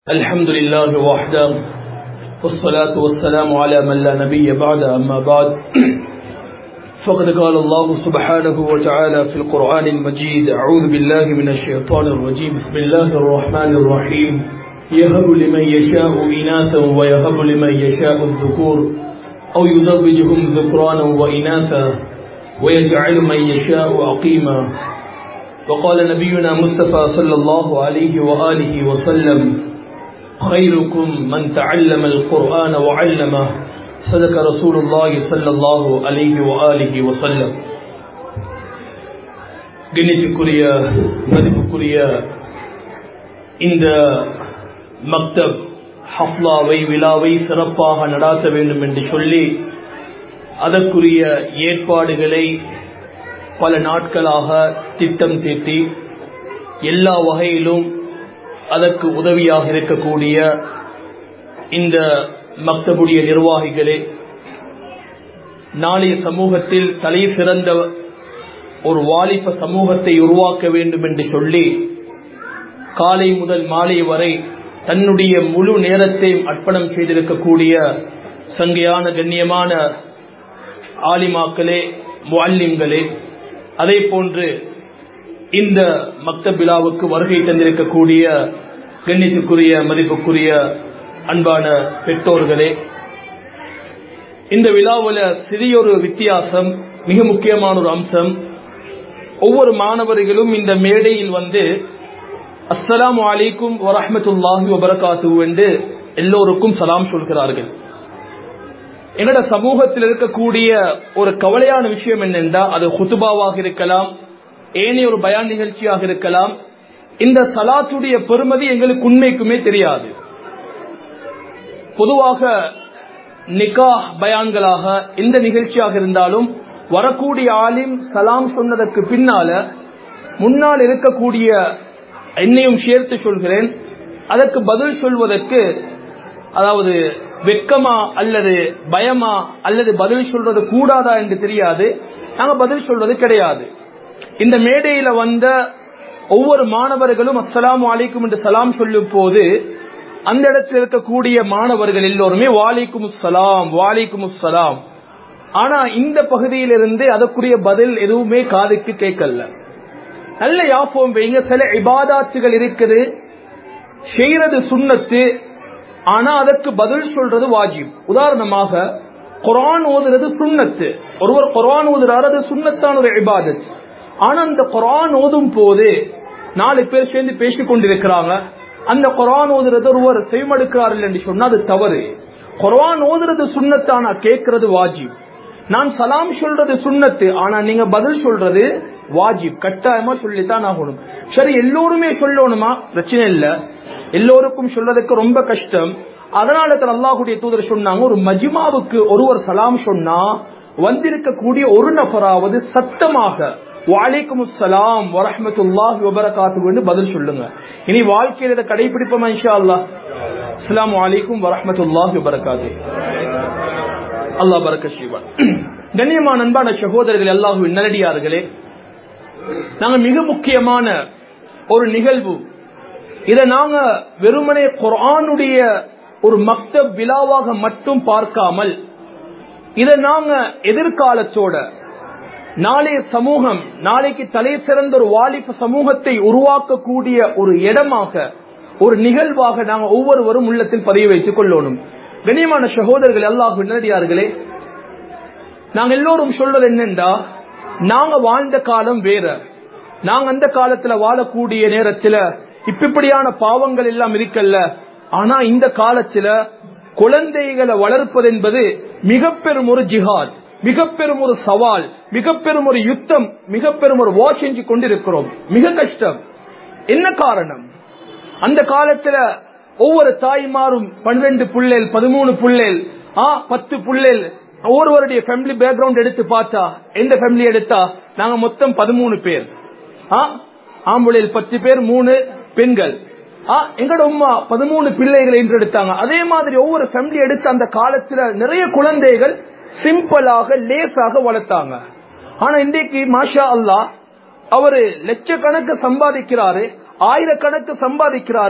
الحمد لله وحده والصلاة والسلام على من لا نبي بعد أما بعد فقد قال الله سبحانه وتعالى في القرآن المجيد أعوذ بالله من الشيطان الرجيم بسم الله الرحمن الرحيم يهب لمن يشاء إناثا ويهب لمن يشاء الذكور أو يزوجهم ذكرانا وإناثا ويجعل من يشاء عقيما وقال نبينا مصطفى صلى الله عليه وآله وسلم خيركم من تعلم القرآن وعلمه صدق رسول الله صلى الله عليه وآله وسلم. கண்ணியத்திற்குரிய மதிப்புக்குரிய இந்த மக்தப் ஹஃப்லாவை விழாவை சிறப்பாக நடாத்த வேண்டும் என்று சொல்லி அதற்குரிய ஏற்பாடுகளை பல நாட்களாக திட்டம் தீட்டி எல்லா வகையிலும் அதற்கு உதவியாக இருக்கக்கூடிய இந்த மக்தபுடைய நிர்வாகிகளே, நாளைய சமூகத்தில் தலை சிறந்த ஒரு வாலிப சமூகத்தை உருவாக்க வேண்டும் என்று சொல்லி காலை முதல் மாலை வரை தன்னுடைய முழு நேரத்தையும் அர்ப்பணம் செய்திருக்கக்கூடிய சங்கையான கண்ணியமான ஆலிமாக்களே, முஅல்லிம்களே, அதே போன்று இந்த மக்தப் விழாவுக்கு வருகை தந்திருக்கக்கூடிய கண்ணியத்துக்குரிய மதிப்புக்குரிய அன்பான பெற்றோர்களே, இந்த விழாவில் சிறியொரு வித்தியாசம், மிக முக்கியமான ஒரு அம்சம். ஒவ்வொரு மாணவர்களும் இந்த மேடையில் வந்து அஸ்ஸலாமு அலைக்கும் வரஹ்மத்துல்லாஹி வபரகாத்துஹு என்று எல்லோருக்கும் சலாம் சொல்கிறார்கள். எங்கட சமூகத்தில் இருக்கக்கூடிய ஒரு கவலையான விஷயம் என்னென்றா, அது குதுபாவாக இருக்கலாம், ஏனைய ஒரு பயான் நிகழ்ச்சியாக இருக்கலாம், இந்த சலாத்துடைய பெருமதி எங்களுக்கு உண்மைக்குமே தெரியாது. பொதுவாக நிக்காஹ் பயான்களாக எந்த நிகழ்ச்சியாக இருந்தாலும் வரக்கூடிய ஆலிம் சலாம் சொன்னதற்கு பின்னால முன்னால் இருக்கக்கூடிய என்னையும் சேர்த்து சொல்கிறேன், அதற்கு பதில் சொல்வதற்கு, அதாவது வெட்கமா அல்லது பயமா அல்லது பதில் சொல்றது கூடாதா என்று தெரியாது, நாங்க பதில் சொல்வது கிடையாது. இந்த மேடையில வந்த ஒவ்வொரு மாணவர்களும் அஸ்ஸலாமு அலைக்கும் என்று சலாம் சொல்லும் போது அந்த இடத்தில் இருக்கக்கூடிய மாணவர்கள் எல்லோருமே வாலைக்கும் அஸ்ஸலாம் வாலைக்கும் அஸ்ஸலாம். ஆனா இந்த பகுதியிலிருந்து அதற்குரிய பதில் எதுவுமே காதுக்கு கேட்கல. நல்ல யாபம் வைங்க, சில இபாதாத்துகள் இருக்குது, செய்யறது சுன்னத்து, ஆனா அதற்கு பதில் சொல்றது வாஜிப். உதாரணமாக குர்ஆன் ஓதுறது சுன்னத்து, ஒருவர் குர்ஆன் ஓதுறாரு, அது சுன்னத்தான ஒரு இபாதத். ஆனா அந்த குர்ஆன் ஓதும் போது 4 பேர் சேர்ந்து பேசிக் கொண்டிருக்கிறாங்க, அந்த குர்ஆன் ஓதுறது ஒருவர் செய்மடுக்கிறார்கள் என்று சொன்னா அது தவறு. குர்ஆன் ஓதுறது சுன்னத்தானா, கேட்கறது வாஜிப். நான் சலாம் சொல்றது சுன்னத்து, ஆனா நீங்க பதில் சொல்றது வாஜிப், கட்டாயமா சொல்லித்தான் ஆகணும். சரி, எல்லோருமே சொல்லணுமா? பிரச்சனை இல்ல, எல்லோருக்கும் சொல்றதுக்கு ரொம்ப கஷ்டம். அதனால அல்லாஹ்வுடைய தூதர் சொன்னாங்க, ஒரு மஜ்மாவுக்கு ஒருவர் சலாம் சொன்னா வந்திருக்கக்கூடிய ஒரு நபராவது சத்தமாக வலைக்கும் அஸ்ஸலாம் வரஹ்மத்துல்லாஹி வபரகாத்துஹு என்று பதில் சொல்லுங்க. இனி வாழ்க்கையில இதை கடைபிடிப்போமா இன்ஷா அல்லாஹ்? அஸ்ஸலாமு அலைக்கும் வரஹ்மத்துல்லாஹி வபரகாத்துஹு. அல்லாஹ் பரக்கத் செய்வான். கண்ணியமான அன்பான சகோதரர்களே, அல்லாஹ்வின் நல்லடியார்களே, நாங்க மிக முக்கியமான ஒரு நிகழ்வு, இதை நாங்க வெறுமனே குர்ஆனுடைய ஒரு மக்தப் விழாவாக மட்டும் பார்க்காமல் இதை நாங்க எதிர்காலத்தோட நாளைய சமூகம், நாளைக்கு தலை சிறந்த ஒரு வாலிப சமூகத்தை உருவாக்கக்கூடிய ஒரு இடமாக, ஒரு நிகழ்வாக நாங்க ஒவ்வொருவரும் உள்ளத்தில் பதிய வைத்துக் கொள்ளணும். கண்ணியமான சகோதரர்கள், அல்லாஹ்வின் நல்லடியார்களே, நாங்க எல்லோரும் சொல்றது என்னென்றா, நாங்க வாழ்ந்த காலம் வேற, நாங்க அந்த காலத்துல வாழக்கூடிய நேரத்துல இப்படியான பாவங்கள் எல்லாம் இருக்கல்ல. ஆனா இந்த காலத்துல குழந்தைகளை வளர்ப்பது என்பது மிக பெரும் ஒரு ஜிஹாத், மிக பெரும் ஒரு சவால், மிக பெரும் ஒரு யுத்தம், மிக பெரும் ஒரு வார் செஞ்சு கொண்டிருக்கிறோம். மிக கஷ்டம். என்ன காரணம்? அந்த காலத்துல ஒவ்வொரு தாய்மாரும் 12 புள்ளேல், 13 புள்ளேல், 10 புள்ளேல், ஒவ்வொருவருடைய ஃபேமிலி பேக்ரவுண்ட் எடுத்து பார்த்தா, எந்த ஃபேமிலி எடுத்தா நாங்க மொத்தம் 13 பேர், ஆம்புளையில் 10 பேர், 3 பெண்கள். எங்கட உம்மா 13 பிள்ளைகளை என்று எடுத்தாங்க. அதே மாதிரி ஒவ்வொரு ஃபேமிலி எடுத்து அந்த காலத்துல நிறைய குழந்தைகள் சிம்பிளாக லேசாக வளர்த்தாங்க. ஆனா இன்றைக்கு மாஷா அல்லாஹ் அவரு லட்சக்கணக்கு சம்பாதிக்கிறாரு, ஆயிரக்கணக்கு சம்பாதிக்கிறாரு,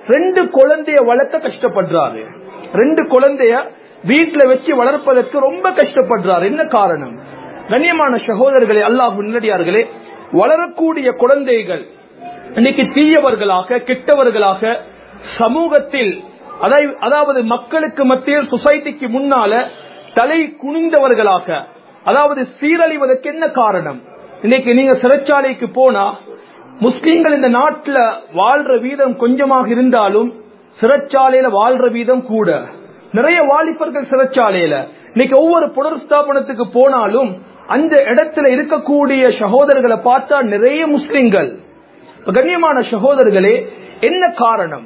2 குழந்தைய வளர்க்க கஷ்டப்படுறாரு. 2 குழந்தைய வீட்டுல வச்சு வளர்ப்பதற்கு ரொம்ப கஷ்டப்படுறாரு. என்ன காரணம்? கண்ணியமான சகோதரர்களே, அல்லாஹ்வின் நல்லடியார்களே, வளரக்கூடிய குழந்தைகள் இன்னைக்கு தீயவர்களாக, கெட்டவர்களாக, சமூகத்தில் அதாவது மக்களுக்கு மத்தியில், சொசைட்டிக்கு முன்னால தலை குனிந்தவர்களாக, அதாவது சீரழிவதற்கு என்ன காரணம்? இன்னைக்கு நீங்க சிறைச்சாலைக்கு போனா, முஸ்லீம்கள் இந்த நாட்டில் வாழ்ற வீதம் கொஞ்சமாக இருந்தாலும் சிறைச்சாலையில வாழ்ற வீதம் கூட. நிறைய வாலிபர்கள் சிறைச்சாலையில. இன்னைக்கு ஒவ்வொரு புனர்ஸ்தாபனத்துக்கு போனாலும் அந்த இடத்துல இருக்கக்கூடிய சகோதரர்களை பார்த்தா நிறைய முஸ்லிம்கள். கண்ணியமான சகோதரர்களே, என்ன காரணம்?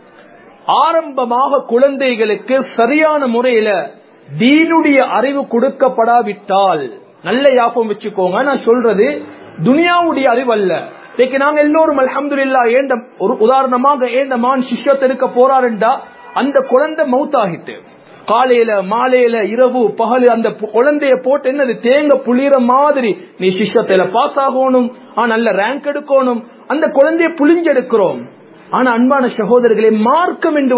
ஆரம்பமாக குழந்தைகளுக்கு சரியான முறையில தீனுடைய அறிவு கொடுக்கப்படாவிட்டால், நல்ல ஞாபகம் வச்சுக்கோங்க, நான் சொல்றது துனியாவுடைய அறிவு அல்ல. இன்னைக்கு நாங்க எல்லோரும் அல்ஹம்துலில்லாஹ், ஒரு உதாரணமாக ஏந்த மான் சிஷ்யத்தை எடுக்க போறாருண்டா அந்த குழந்தை மௌத்தாகிட்டு, காலையில மாலையில இரவு பகல் அந்த குழந்தைய போட்டு என்னது தேங்க புளிற மாதிரி, நீ சிஷ்யத்தில பாஸ் ஆகணும், நல்ல ரேங்க் எடுக்கணும், அந்த குழந்தைய புளிஞ்செடுக்கிறோம். ஆனா அன்பான சகோதரர்களே, மார்க்கம் என்று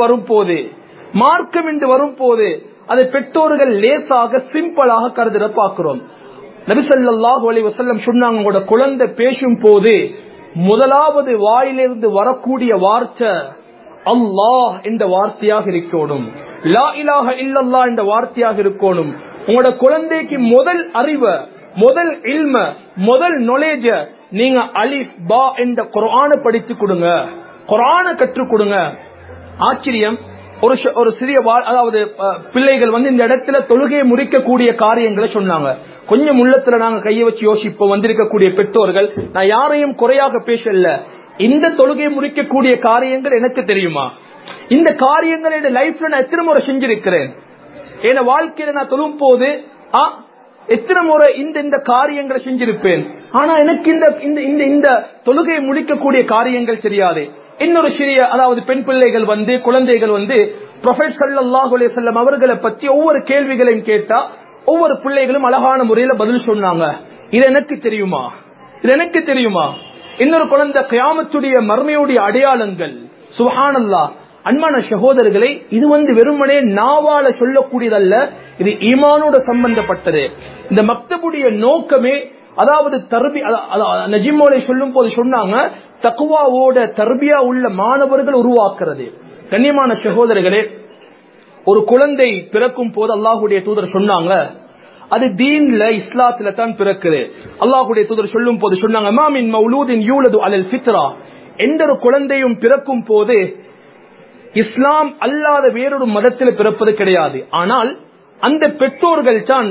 வரும் போது அதை பெற்றோர்கள் லேசாக சிம்பிளாக கருதுற பார்க்கிறோம். நபி ஸல்லல்லாஹு அலைஹி வஸல்லம் சொன்னாங்க, உங்களோட குழந்தை பேசும் போது முதலாவது வாயிலிருந்து வரக்கூடிய வார்த்தை அல்லாஹ் என்ற வார்த்தையாக இருக்கணும், லா இலாஹ இல்லல்லாஹ் என்ற வார்த்தையாக இருக்கணும். உங்களோட குழந்தைக்கு முதல் அறிவை, முதல் இல்ம, முதல் நாலேஜ நீங்க அலிஃப் பா என்ற குர்ஆனை படித்து கொடுங்க, குர்ஆனை கற்றுக் கொடுங்க. ஆச்சரியம், ஒரு சிறிய அதாவது பிள்ளைகள் இந்த இடத்துல தொழுகையை முறிக்கக்கூடிய காரியங்களை சொன்னாங்க. கொஞ்சம் உள்ளத்துல நாங்க கையை வச்சு யோசிப்போம். வந்திருக்கக்கூடிய பெற்றோர்கள், நான் யாரையும் குறையாக பேசல, இந்த தொழுகையை முறிக்கக்கூடிய காரியங்கள் எனக்கு தெரியுமா? இந்த காரியங்கள் என் லைஃப்ல நான் எத்தனை முறை செஞ்சிருக்கிறேன், என் வாழ்க்கையில நான் தொழும் போது எத்தனை முறை இந்த காரியங்களை செஞ்சிருப்பேன். ஆனா எனக்கு இந்த தொழுகையை முடிக்கக்கூடிய காரியங்கள் தெரியாது. இன்னொரு சிறிய அதாவது பெண் பிள்ளைகள் குழந்தைகள் ப்ரொஃபெட் ஸல்லல்லாஹு அலைஹி வஸல்லம் அவர்களை பற்றி ஒவ்வொரு கேள்விகளையும் கேட்டா ஒவ்வொரு பிள்ளைகளும் அழகான முறையில பதில் சொன்னாங்க. இது எனக்கு தெரியுமா, இது எனக்கு தெரியுமா? இன்னொரு குழந்தை கியாமத்துடைய மர்மையுடைய அடையாளங்கள். சுப்ஹானல்லாஹ். அன்பான சகோதரர்களை, இது வெறுமனே நாவால சொல்லக்கூடியதல்ல, இது ஈமானோட சம்பந்தப்பட்டது. இந்த மக்தபுடைய நோக்கமே அதாவது நஜிமோலை சொல்லும் போது சொன்னாங்க, தக்வாவோட தர்பியா உள்ள மாணவர்கள் உருவாக்குறது. கண்ணியமான சகோதரர்களே, ஒரு குழந்தை பிறக்கும் போது அல்லாஹ்வுடைய தூதர் சொன்னாங்க, அது தீன்ல இஸ்லாத்துல தான் பிறக்குது. அல்லாஹ்வுடைய தூதர் சொல்லும் போது சொன்னாங்க, மா மின் மௌலூதின் யூலது அலல் ஃபித்ரா, எந்த ஒரு குழந்தையும் பிறக்கும் போது இஸ்லாம் அல்லாத வேறொரு மதத்தில் பிறப்பது கிடையாது. ஆனால் அந்த பெற்றோர்கள் தான்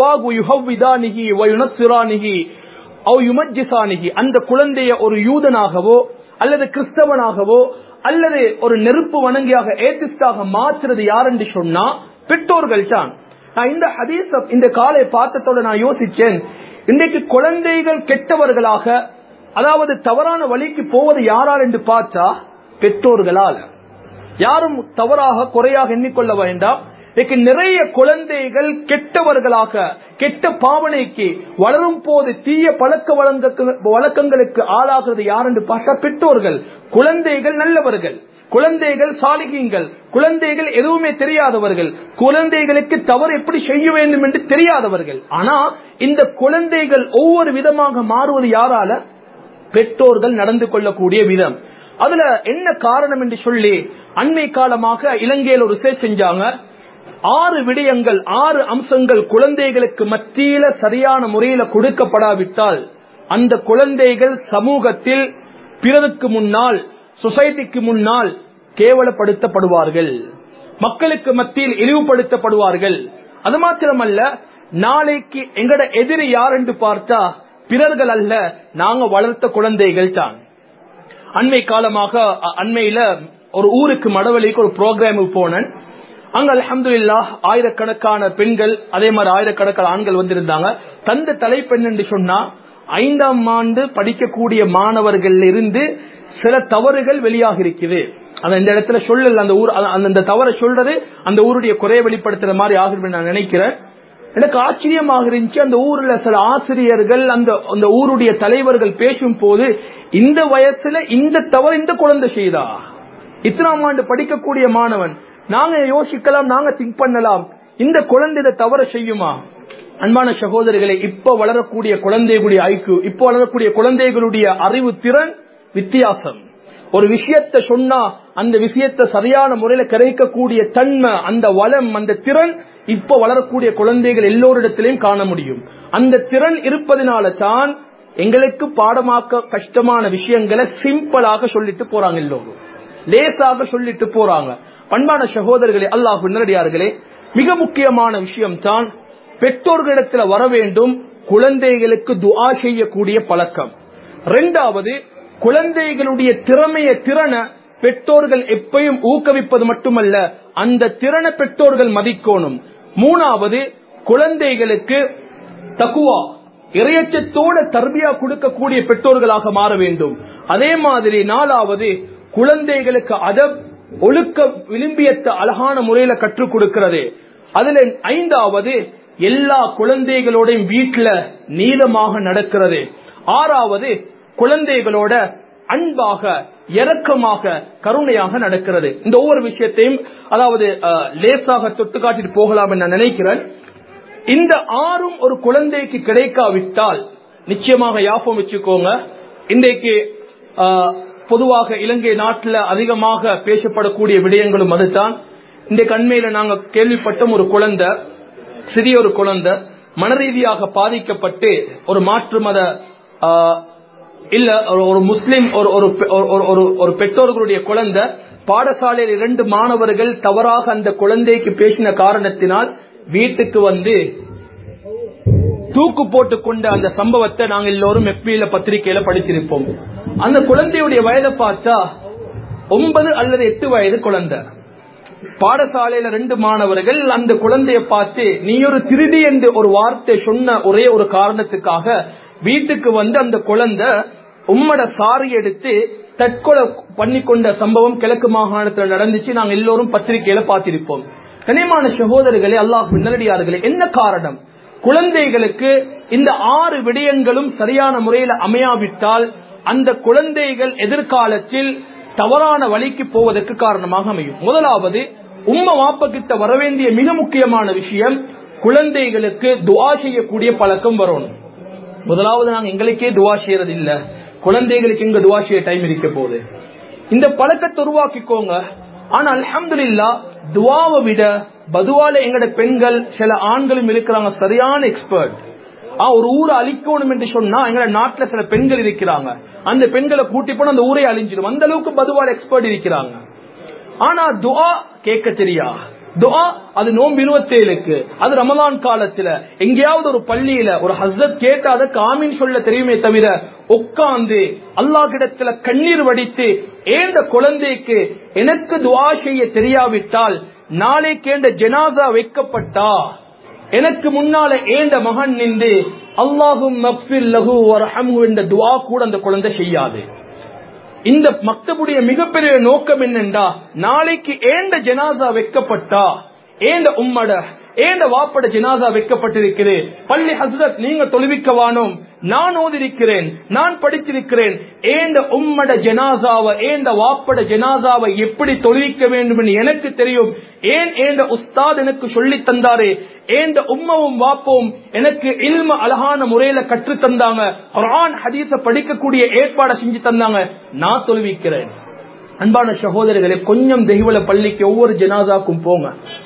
அந்த குழந்தைய ஒரு யூதனாகவோ அல்லது கிறிஸ்தவனாகவோ அல்லது ஒரு நெருப்பு வணங்கியாக ஏத்திஸ்டாக மாற்றுறது யார் என்று சொன்னா பெற்றோர்கள் தான். நான் இந்த ஹதீஸ் இந்த காலை பார்த்ததோட நான் யோசிச்சேன், இன்றைக்கு குழந்தைகள் கெட்டவர்களாக அதாவது தவறான வழிக்கு போவது யாரால் என்று பார்த்தா பெற்றோர்களால். யாரும் தவறாக குறையாக எண்ணிக்கொள்ள வேண்டாம். நிறைய குழந்தைகள் கெட்டவர்களாக கெட்ட பாவனைக்கு வளரும் போது தீய பழக்க வழக்கங்களுக்கு ஆளாகிறது யார் என்று பார்த்தா பெற்றோர்கள். குழந்தைகள் நல்லவர்கள், குழந்தைகள் சாலிகீன்கள், குழந்தைகள் எதுவுமே தெரியாதவர்கள், குழந்தைகளுக்கு தவறு எப்படி செய்ய வேண்டும் என்று தெரியாதவர்கள். ஆனா இந்த குழந்தைகள் ஒவ்வொரு விதமாக மாறுவது யாரால? பெற்றோர்கள் நடந்து கொள்ளக்கூடிய விதம். அதுல என்ன காரணம் என்று சொல்லி அண்மை காலமாக இலங்கையில் ஒரு ரிசர்ச் செஞ்சாங்க. 6 விடயங்கள், 6 அம்சங்கள் குழந்தைகளுக்கு மத்தியில சரியான முறையில கொடுக்கப்படாவிட்டால் அந்த குழந்தைகள் சமூகத்தில் பிறருக்கு முன்னால், சொசைட்டிக்கு முன்னால் கேவலப்படுத்தப்படுவார்கள், மக்களுக்கு மத்தியில் இழிவுபடுத்தப்படுவார்கள். அது மாத்திரமல்ல, நாளைக்கு எங்கட எதிரி யார் என்று பார்த்தா பிறர்கள் அல்ல, நாங்க வளர்த்த குழந்தைகள் தான். அண்மை காலமாக அண்மையில ஒரு ஊருக்கு மடவழிக்கு ஒரு ப்ரோக்ராம் போனேன். அங்க அல்ஹம்துலில்லாஹ் ஆயிரக்கணக்கான பெண்கள், அதே மாதிரி ஆயிரக்கணக்கான ஆண்கள் வந்திருந்தாங்க. தந்த தலைப்பெண் என்று சொன்னா 5ஆம் ஆண்டு படிக்கக்கூடிய மாணவர்கள் இருந்து சில தவறுகள் வெளியாக இருக்குது. அந்த இடத்துல சொல்லல, அந்த ஊர் அந்த தவறை சொல்றது அந்த ஊருடைய குறைய வெளிப்படுத்துற மாதிரி ஆகுது நான் நினைக்கிறேன். எனக்கு ஆச்சரியமாக இருந்துச்சு. அந்த ஊர்ல சில ஆசிரியர்கள், அந்த ஊருடைய தலைவர்கள் பேசும் போது, இந்த வயசுல இந்த தவறு இந்த குழந்தை செய்தா, இத்தனாம் ஆண்டு படிக்கக்கூடிய மாணவன். நாங்க யோசிக்கலாம், நாங்க திங்க் பண்ணலாம், இந்த குழந்தை தவற செய்யுமா? அன்பான சகோதரர்களே, இப்ப வளரக்கூடிய குழந்தைகளுடைய ஐக்கியூ, இப்ப வளரக்கூடிய குழந்தைகளுடைய அறிவு திறன் வித்தியாசம். ஒரு விஷயத்தை சொன்னா அந்த விஷயத்தை சரியான முறையில கிடைக்கக்கூடிய தன்மை, அந்த வளம், அந்த திறன் இப்ப வளரக்கூடிய குழந்தைகள் எல்லோரிடத்திலையும் காண முடியும். அந்த திறன் இருப்பதனால தான் எங்களுக்கு பாடமாக்க கஷ்டமான விஷயங்களை சிம்பிளாக சொல்லிட்டு போறாங்க, எல்லோரும் லேசாக சொல்லிட்டு போறாங்க. பண்பான சகோதரர்களே, அல்லாஹ் நல்லடியார்களே, மிக முக்கியமான விஷயம் தான் பெற்றோர்களிடத்துல வர வேண்டும் குழந்தைகளுக்கு துஆ செய்யக்கூடிய பழக்கம். இரண்டாவது, குழந்தைகளுடைய திறனை பெற்றோர்கள் எப்பயும் ஊக்குவிப்பது மட்டுமல்ல, அந்த திறனை பெற்றோர்கள் மதிக்கணும். மூணாவது, குழந்தைகளுக்கு தக்வா, இறையச்சத்தோட தர்பியா கொடுக்கக்கூடிய பெற்றோர்களாக மாற வேண்டும். அதே மாதிரி நாலாவது, குழந்தைகளுக்கு அதப், ஒழுக்க விரும்பியத்தை அழகான முறையில கற்றுக் கொடுக்கிறது. அதுல ஐந்தாவது, எல்லா குழந்தைகளோடையும் வீட்டுல நீளமாக நடக்கிறது. ஆறாவது, குழந்தைகளோட அன்பாக, இரக்கமாக, கருணையாக நடக்கிறது. இந்த ஒவ்வொரு விஷயத்தையும் அதாவது லேசாக தொட்டு காட்டிட்டு போகலாம் என்று நான் நினைக்கிறேன். இந்த ஆறும் ஒரு குழந்தைக்கு கிடைக்காவிட்டால் நிச்சயமாக யாபம் வச்சுக்கோங்க, இன்றைக்கு பொதுவாக இலங்கை நாட்டில் அதிகமாக பேசப்படக்கூடிய விடயங்களும் அதுதான். இந்த கண்மையில நாங்க கேள்விப்பட்ட ஒரு குழந்தை, சிறிய ஒரு குழந்தை மனரீதியாக பாதிக்கப்பட்டு ஒரு மாற்று மத இல்ல ஒரு முஸ்லிம் ஒரு பெற்றோர்களுடைய குழந்தை பாடசாலையில் 2 மாணவர்கள் தவறாக அந்த குழந்தைக்கு பேசின காரணத்தினால் வீட்டுக்கு வந்து தூக்கு போட்டுக் கொண்ட அந்த சம்பவத்தை நாங்கள் எல்லோரும் எஃபில பத்திரிகையில படிச்சிருப்போம். அந்த குழந்தையுடைய வயதை பார்த்தா 9 அல்லது 8 வயது குழந்தை. பாடசாலையில 2 மாணவர்கள் அந்த குழந்தையை பார்த்து நீ ஒரு திருடி என்று ஒரு வார்த்தை சொன்ன ஒரே ஒரு காரணத்துக்காக வீட்டுக்கு வந்து அந்த குழந்தை உம்மட சாரி எடுத்து தற்கொலை பண்ணிக்கொண்ட சம்பவம் கிழக்கு மாகாணத்தில் நடந்துச்சு. நாங்கள் எல்லோரும் பத்திரிகையில பார்த்திருப்போம். கனிமான சகோதரர்களே, அல்லாஹ் நல்லடியார்களே, என்ன காரணம்? குழந்தைகளுக்கு இந்த 6 விடயங்களும் சரியான முறையில் அமையாவிட்டால் அந்த குழந்தைகள் எதிர்காலத்தில் தவறான வழிக்கு போவதற்கு காரணமாக அமையும். முதலாவது, உம்ம வாப்ப கிட்ட வரவேண்டிய மிக முக்கியமான விஷயம், குழந்தைகளுக்கு துஆ செய்யக்கூடிய பழக்கம் வரணும். முதலாவது, நாங்க எங்களுக்கே துஆ செய்யறது இல்ல, குழந்தைகளுக்கு இங்க துஆ செய்ய டைம் இருக்க போகுது. இந்த பழக்கத்தை உருவாக்கிக்கோங்க. ஆனா அல்ஹம்துலில்லாஹ், துஆவை விட பதுவால எங்கட பெண்கள், சில ஆண்களும் இருக்கிறாங்க சரியான எக்ஸ்பர்ட். ஒரு ஊரை அழிக்கணும் என்று சொன்னா எங்க நாட்டுல சில பெண்கள் இருக்கிறாங்க, அந்த பெண்களை கூட்டி போன அந்த ஊரை அழிஞ்சிடும், அந்த அளவுக்கு பதுவால எக்ஸ்பர்ட் இருக்கிறாங்க. ஆனா துஆ கேட்க தெரியா. துஆ அது நோன்பு 27க்கு, அது ரமலான் காலத்துல எங்கேயாவது ஒரு பள்ளியில ஒரு ஹஸ்ரத் கேட்டா அதற்கு ஆமீன் சொல்ல தெரியுமே தவிர உட்கார்ந்து அல்லாஹ்விடத்துல கண்ணீர் வடித்து ஏந்த குழந்தைக்கு எனக்கு துஆ செய்ய தெரியாவிட்டால் நாளைக்கு ஏந்த ஜனாசா வைக்கப்பட்டா எனக்கு முன்னால ஏந்த மகன் நின்று அல்லாஹும் மக்ஃபிர் லஹு வர்ஹம்ஹு என்ற துஆ கூட அந்த குழந்தை செய்யாது. இந்த மக்தபுடைய மிகப்பெரிய நோக்கம் என்னென்றா, நாளைக்கு ஏந்த ஜனாசா வைக்கப்பட்டா ஏந்த உம்மட ஏந்த வாப்பட ஜனாசா வைக்கப்பட்டிருக்கிறது, பள்ளி ஹஸ்ரத் நீங்க தொழுவிக்கவானோம், நான் ஓதிருக்கிறேன், நான் படிச்சிருக்கிறேன், ஏந்த உம்மட ஜனாசாவை ஏந்த வாப்பட ஜனாசாவை எப்படி தொழுவிக்க வேண்டும் என்று எனக்கு தெரியும். ஏன் ஏந்த உஸ்தாத் எனக்கு சொல்லி தந்தாரு, ஏந்த உம்மவும் வாப்பவும் எனக்கு இல்ம அழகான முறையில கற்று தந்தாங்க, குர்ஆன் ஹதீஸ படிக்கக்கூடிய ஏற்பாடு செஞ்சு தந்தாங்க, நான் தொழுவிக்கிறேன். அன்பான சகோதரர்களே, கொஞ்சம் தெய்வல பள்ளிக்கு ஒவ்வொரு ஜனாசாக்கும் போங்க,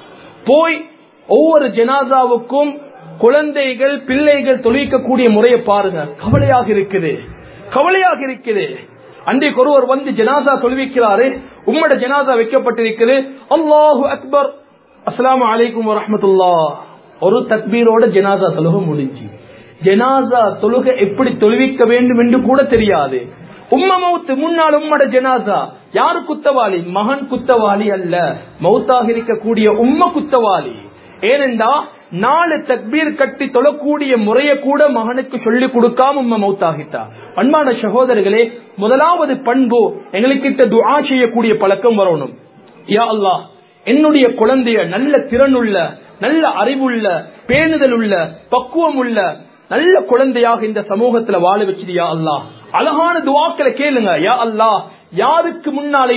போய் ஒவ்வொரு ஜனாசாவுக்கும் குழந்தைகள் பிள்ளைகள் தொழுவிக்கக்கூடிய முறையை பாருங்க. கவலையாக இருக்குது, கவலையாக இருக்குது. அன்றைக்கு ஒருவர் வந்து ஜனாசா தொழுவிக்கிறாரு, உம்மட ஜனாசா வைக்கப்பட்டிருக்கிறது, அல்லாஹு அக்பர் அஸ்ஸலாமு அலைக்கும் வரஹ்மத்துல்லாஹ், ஒரு தக்பீரோட ஜனாசா தொழுக முடிஞ்சு. ஜனாசா தொழுக எப்படி தொழுவிக்க வேண்டும் என்று கூட தெரியாது. உம்ம மௌத், முன்னாள் உம்மட ஜனாசா. யாரு குத்தவாளி? மகன் குத்தவாளி அல்ல, மௌத்தாக இருக்கக்கூடிய உம்ம குத்தவாளி. ஏனென்றா 4 தக்பீர் கட்டி தொழக்கூடிய முறையை கூட மகனுக்கு சொல்லிக் கொடுக்காம உம்ம மௌத்தாகிட்டா. அன்பான சகோதரர்களே, முதலாவது பண்பு எங்களுக்கிட்ட துஆ செய்யக்கூடிய பழக்கம் வரணும். யா அல்லாஹ், என்னுடைய குழந்தைய நல்ல திறனுள்ள, நல்ல அறிவுள்ள, பேணுதல் உள்ள, பக்குவம் உள்ள நல்ல குழந்தையாக இந்த சமூகத்துல வாழ வச்சிருயா அல்லாஹ். அழகான துஆக்களை கேளுங்க. யா அல்லாஹ், யாருக்கு முன்னாலேயும்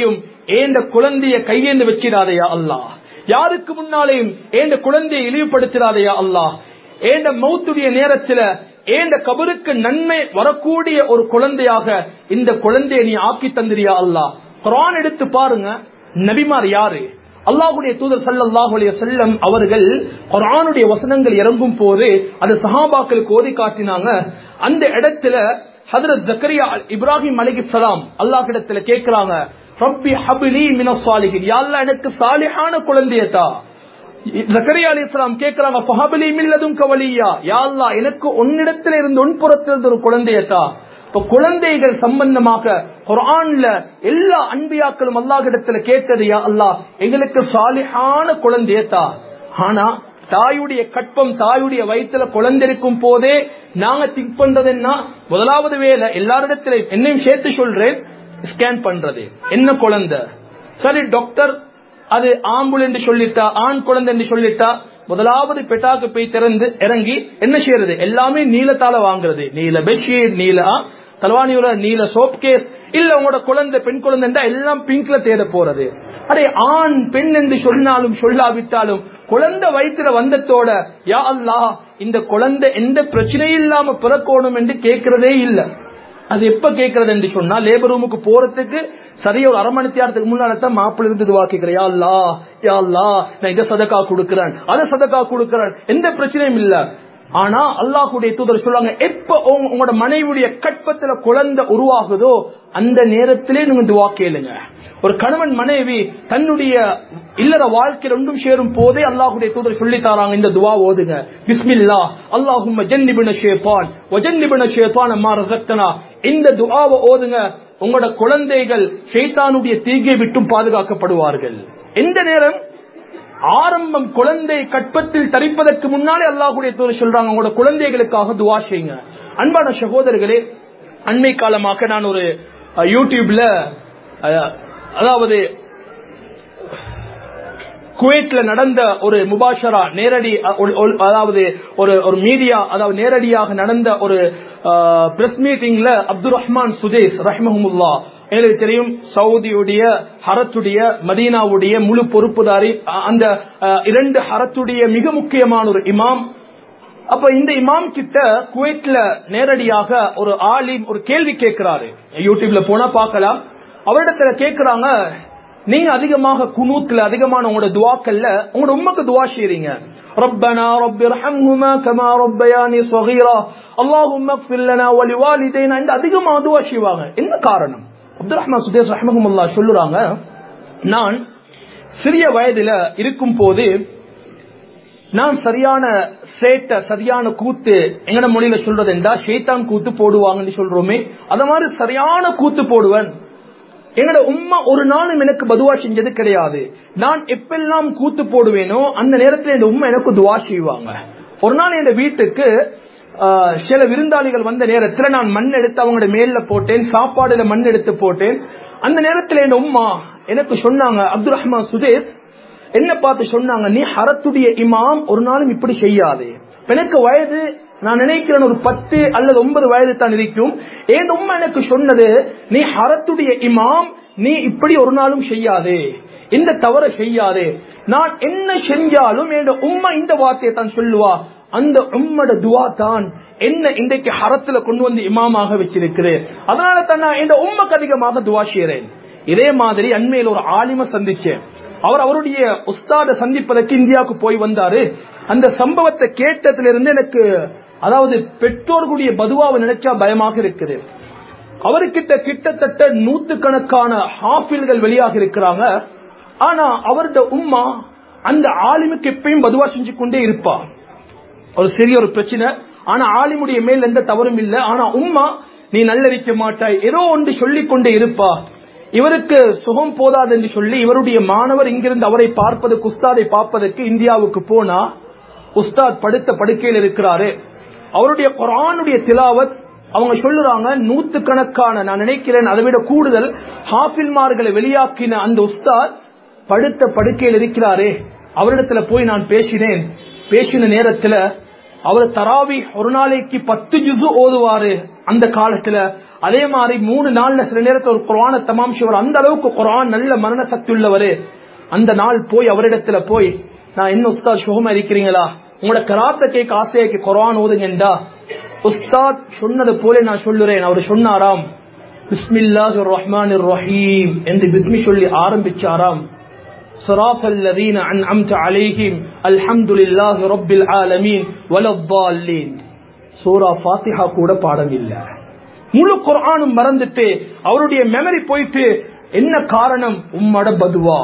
ஏண்ட குழந்தைய கையேந்து வச்சிடாதையா அல்லாஹ். யாருக்கு முன்னாலேயும் ஏண்ட குழந்தையை இழிவுபடுத்திடாதையா அல்லாஹ். ஏண்ட மௌத்துடைய நேரத்துல ஏண்ட கபருக்கு நன்மை வரக்கூடிய ஒரு குழந்தையாக இந்த குழந்தையை நீ ஆக்கி தந்திரியா அல்லாஹ். குர்ஆன் எடுத்து பாருங்க, நபிமார் யாரு? அல்லாஹ்வுடைய தூதர் ஸல்லல்லாஹு அலைஹி வஸல்லம் அவர்கள் குர்ஆனுடைய வசனங்கள் இறங்கும் போது அது சஹாபாக்களுக்கு ஓதி காட்டினாங்க. அந்த இடத்துல ஹஜ்ரத் ஜக்கரியா இப்ராஹிம் அலைஹிஸ்ஸலாம் அல்லாஹ்விடத்துல கேக்குறாங்க, ரப்பி ஹப்லி மினஸ் சாலிஹின், யா அல்லாஹ் எனக்கு சாலிஹான குழந்தையை தா. ஜக்கரியா அலைஹிஸ்ஸலாம் கேக்குறாங்க, ஃபஹப்லி மின் லதுன்க வலியா, யா அல்லாஹ் எனக்கு உன்னிடத்தில் இருந்து உன்புறத்திலிருந்து ஒரு குழந்தையை தா. இப்ப குழந்தைகள் சம்பந்தமாக குர்ஆன்ல எல்லா அன்பியாக்களும் அல்லாஹ்விடத்துல கேட்டது, யா அல்லாஹ் எங்களுக்கு சாலிஹான குழந்தையை தா. ஆனா தாயுடைய கற்பம், தாயுடைய வயிற்றுல குழந்தை இருக்கும் போதே நாங்க திங்க் பண்றது என்ன, முதலாவது வேலை எல்லாரிடத்திலும் என்னையும் சேர்த்து சொல்றேன், ஸ்கேன் பண்றது. என்ன குழந்தை? சரி டாக்டர் அது ஆம்புல் என்று சொல்லிட்டா, ஆண் குழந்தை என்று சொல்லிட்டா, முதலாவது பெட்டாக்கு போய் திறந்து இறங்கி என்ன செய்யறது? எல்லாமே நீலத்தால வாங்குறது. நீல பெட்ஷீட், நீல தலவாணியோட நீல சோப் கேஸ். இல்ல உங்களோட குழந்தை பெண் குழந்தை எல்லாம் பிங்க்ல தேட போறது. அடே ஆண் பெண் என்று சொன்னாலும் சொல்லாவிட்டாலும் குழந்தை வயிற்றுல வந்ததோட யா அல்லாஹ் இந்த குழந்தை எந்த பிரச்சனையும் இல்லாம பிறக்கணும் என்று கேட்கிறதே இல்ல. அது எப்ப கேட்கறது என்று சொன்னா, லேபர் ரூமுக்கு போறதுக்கு சரியா ஒரு அரை மணி நேரத்துக்கு முன்னால்தான் மாப்பிள்ள இருந்து துவா கேட்கிறேன், யா அல்லாஹ் யா அல்லாஹ் நான் இதை சதக்கா கொடுக்கிறேன், அதை சதக்கா கொடுக்கிறேன், எந்த பிரச்சனையும் இல்ல. ஆனா அல்லாஹ்வுடைய தூதர் சொல்றாங்க, எப்ப உங்களோட மனைவியுடைய கற்பத்துல குழந்தை உருவாகுதோ அந்த நேரத்திலே நீங்க துவா கேளுங்க. ஒரு கணவன் மனைவி தன்னுடைய இல்லற வாழ்க்கை ரெண்டும் சேரும் போதே அல்லாஹ்வுடைய தூதர் சொல்லி தராங்க, இந்த துவா ஓதுங்க. பிஸ்மில்லாஹ் அல்லாஹும்ம ஜன்னிபின ஷைத்தான் வ ஜன்னிபின ஷைத்தான மா ரஸக்தனா. இந்த துஆவை ஓதுங்க, உங்களோட குழந்தைகள் ஷைத்தானுடைய தீங்கை விட்டும் பாதுகாக்கப்படுவார்கள். எந்த நேரம் ஆரம்பம் குழந்தை கற்பத்தில் தரிப்பதற்கு முன்னாலே அல்லாஹ்வுடைய தூதர் சொல்றாங்க, உங்களோட குழந்தைகளுக்காக துஆ செய்யுங்க. அன்பான சகோதரர்களே, அண்மை காலமாக நான் ஒரு யூடியூப்ல அதாவது குவைட்ல நடந்த ஒரு முபாஷரா நேரடி, அதாவது ஒரு மீடியா, அதாவது நேரடியாக நடந்த ஒரு பிரஸ் மீட்டிங்ல அப்துல் ரஹ்மான் சுதேஸ் ரஹ்மஹுல்லாஹ், எனக்கு தெரியும் சவுதியுடைய ஹரத்துடைய மதீனாவுடைய முழு பொறுப்புதாரி, அந்த இரண்டு ஹரத்துடைய மிக முக்கியமான ஒரு இமாம். அப்ப இந்த இமாம் கிட்ட குவைட்ல நேரடியாக ஒரு ஆலிம் ஒரு கேள்வி கேட்கிறாரு, யூடியூப்ல போனா பார்க்கலாம். அவரிடத்துல கேட்கிறாங்க, நீங்க அதிகமாக குனூத்ல அதிகமான உங்களோட துஆக்கள்ல உங்களோட உம்மக்கு துஆ செய்றீங்க, ரப்பனா ரப்பிர்ஹம்ஹுமா கமா ரப்பயானி ஸகீரா அல்லாஹும்ம இக்ஃபிர் லனா வ லிவாலிதைனா, இந்த அதிகமா துஆ செய்வாங்க. என்ன காரணம்? அப்துல் ரஹ்மான் சுதேஸ் ரஹ்மஹுல்லாஹ் சொல்லுறாங்க, நான் சிறிய வயதுல இருக்கும் போது நான் சரியான சேட்ட சரியான கூத்து, எங்கட மொழியில சொல்றது என்றா ஷைத்தான் கூத்து போடுவாங்கன்னு சொல்றோமே, அத மாதிரி சரியான கூத்து போடுவேன். என்னோட உம்மா ஒரு நாளும் எனக்கு பதுவா செஞ்சது கிடையாது. நான் எப்பெல்லாம் கூத்து போடுவேனோ அந்த நேரத்தில் என் உம்மா எனக்கு துவா செய்வாங்க. ஒரு நாள் என் வீட்டுக்கு சில விருந்தாளிகள் வந்த நேரத்தில் நான் மண் எடுத்து அவங்களோட மேல போட்டேன், சாப்பாடுல மண் எடுத்து போட்டேன். அந்த நேரத்தில் என் உம்மா எனக்கு சொன்னாங்க, அப்துல் ரஹ்மான் சுதேஸ் என்ன பார்த்து சொன்னாங்க, நீ ஹரத்துடைய இமாம், ஒரு நாளும் இப்படி செய்யாதே. எனக்கு வயது நான் நினைக்கிறேன் ஒரு 10 அல்லது 9 வயது தான் இருக்கும். என் உம்மா எனக்கு சொன்னது, நீ ஹரத்துடைய இமாம், நீ இப்படி ஒரு நாளும் செய்யாதே, இந்த தவற செய்யாதே. நான் என்ன செஞ்சாலும் என் உம்மா இந்த வார்த்தையை தான் சொல்லுவா, அந்த உம்மோட துவா தான் என்ன இன்றைக்கு ஹரத்துல கொண்டு வந்து இமாமாக வச்சிருக்கிறேன். அதனால தான் நான் என் உம்மக்கு அதிகமாக துவா செய்றேன். இதே மாதிரி அண்மையில் ஒரு ஆலிம சந்திச்சேன். அவர் அவருடைய உஸ்தாத சந்திப்பதற்கு இந்தியாவுக்கு போய் வந்தாரு. அந்த சம்பவத்தை கேட்டதிலிருந்து எனக்கு, அதாவது பெற்றோர்களுடைய பதுவாவை நினைச்சா பயமாக இருக்குது. அவர்கிட்ட கிட்டத்தட்ட 100கணக்கான ஹாஃபில்கள் வெளியாக இருக்கிறாங்க. ஆனா அவருடைய உம்மா அந்த ஆலிமுக்கு எப்பயும் பதுவா செஞ்சு கொண்டே இருப்பா. ஒரு சிறிய ஒரு பிரச்சனை, ஆனா ஆலிமுடைய மேல் எந்த தவறும் இல்லை. ஆனா உம்மா நீ நல்லறிக்க மாட்டாய், ஏதோ ஒன்று சொல்லிக் கொண்டே இருப்பா. இவருக்கு சுகம் போதாது என்று சொல்லி இவருடைய மாணவர் இங்கிருந்து அவரை பார்ப்பதற்கு, உஸ்தாதை பார்ப்பதற்கு இந்தியாவுக்கு போனா, உஸ்தாத் படுத்த படுக்கையில் இருக்கிறாரு. அவருடைய குர்ஆனுடைய திலாவத் அவங்க சொல்லுறாங்க, 100கணக்கான, நான் நினைக்கிறேன் அதை விட கூடுதல் ஹாஃபில்மார்களை வெளியாக்கின அந்த உஸ்தாத் படுத்த படுக்கையில் இருக்கிறாரே. அவரிடத்துல போய் நான் பேசின நேரத்துல அவர் தராவி ஒரு நாளைக்கு 10 ஜுஸு ஓதுவாரு. அந்த காலத்துல. அதே மாதிரி 3 நாள்ல சில நேரத்தில் ஒரு குர்ஆனை தமாம் செய்வார். அந்த அளவுக்கு குர்ஆன் நல்ல மரண சக்தி உள்ளவர். அந்த நாள் போய் அவரிடத்துல போய், நான் என்ன உஸ்தாத் சுகமா இருக்கிறீங்களா, உங்களோட கராத்த கேட்க ஆசையாக்கி குர்ஆன் ஓதுங்கண்டா. உஸ்தாத் சொன்னது போல நான் சொல்லுறேன். அவர் சொன்னாராம், பிஸ்மில்லாஹிர் ரஹ்மானிர் ரஹீம் என்று பிஸ்மி சொல்லி ஆரம்பிச்சாராம். ஸிராத்தல் லதீன அன்அம்த அலைஹிம் அல்ஹம்துலில்லாஹி ரப்பில் ஆலமீன் வலத்தால்லீன். சூரா ஃபாத்திஹா கூட பாடம் இல்ல. முழு குர்ஆனும் மறந்துட்டு அவருடைய மெமரி போயிட்டு. என்ன காரணம்? உம்மோட பதுவா,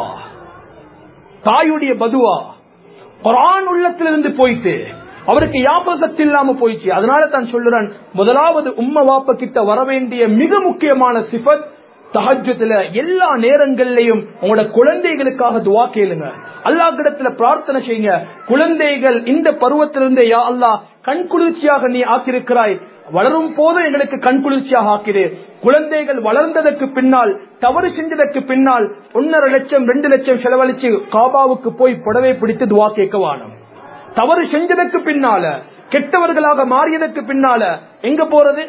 தாயுடைய பதுவா, குர்ஆன் உள்ளத்திலிருந்து போயிட்டு அவருக்கு ஞாபகத்து இல்லாம போயிடுச்சு. அதனால தான் சொல்லுறேன், முதலாவது உம்ம வாப்ப கிட்ட வர வேண்டிய மிக முக்கியமான சிஃபத் தஹஜ்ஜுதுல எல்லா நேரங்களிலும் உங்களோட குழந்தைகளுக்காக துஆ கேளுங்க. அல்லாஹ்விடத்துல பிரார்த்தனை செய்யுங்க. குழந்தைகள் இந்த பருவத்திலிருந்து யா அல்லாஹ் கண்குளிர்ச்சியாக நீ ஆக்கியிருக்கிறாய், வளரும் போது எங்களுக்கு கண்குளிர்ச்சியாக ஆக்கிடு. குழந்தைகள் வளர்ந்ததற்கு பின்னால், தவறு செஞ்சதற்கு பின்னால் 1.5 லட்சம் 2 லட்சம் செலவழிச்சு காபாவுக்கு போய் புடவை பிடித்து துஆ கேட்க வேணும். தவறு செஞ்சதற்கு பின்னால, கெட்டவர்களாக மாறியதற்கு பின்னால எங்க போறது?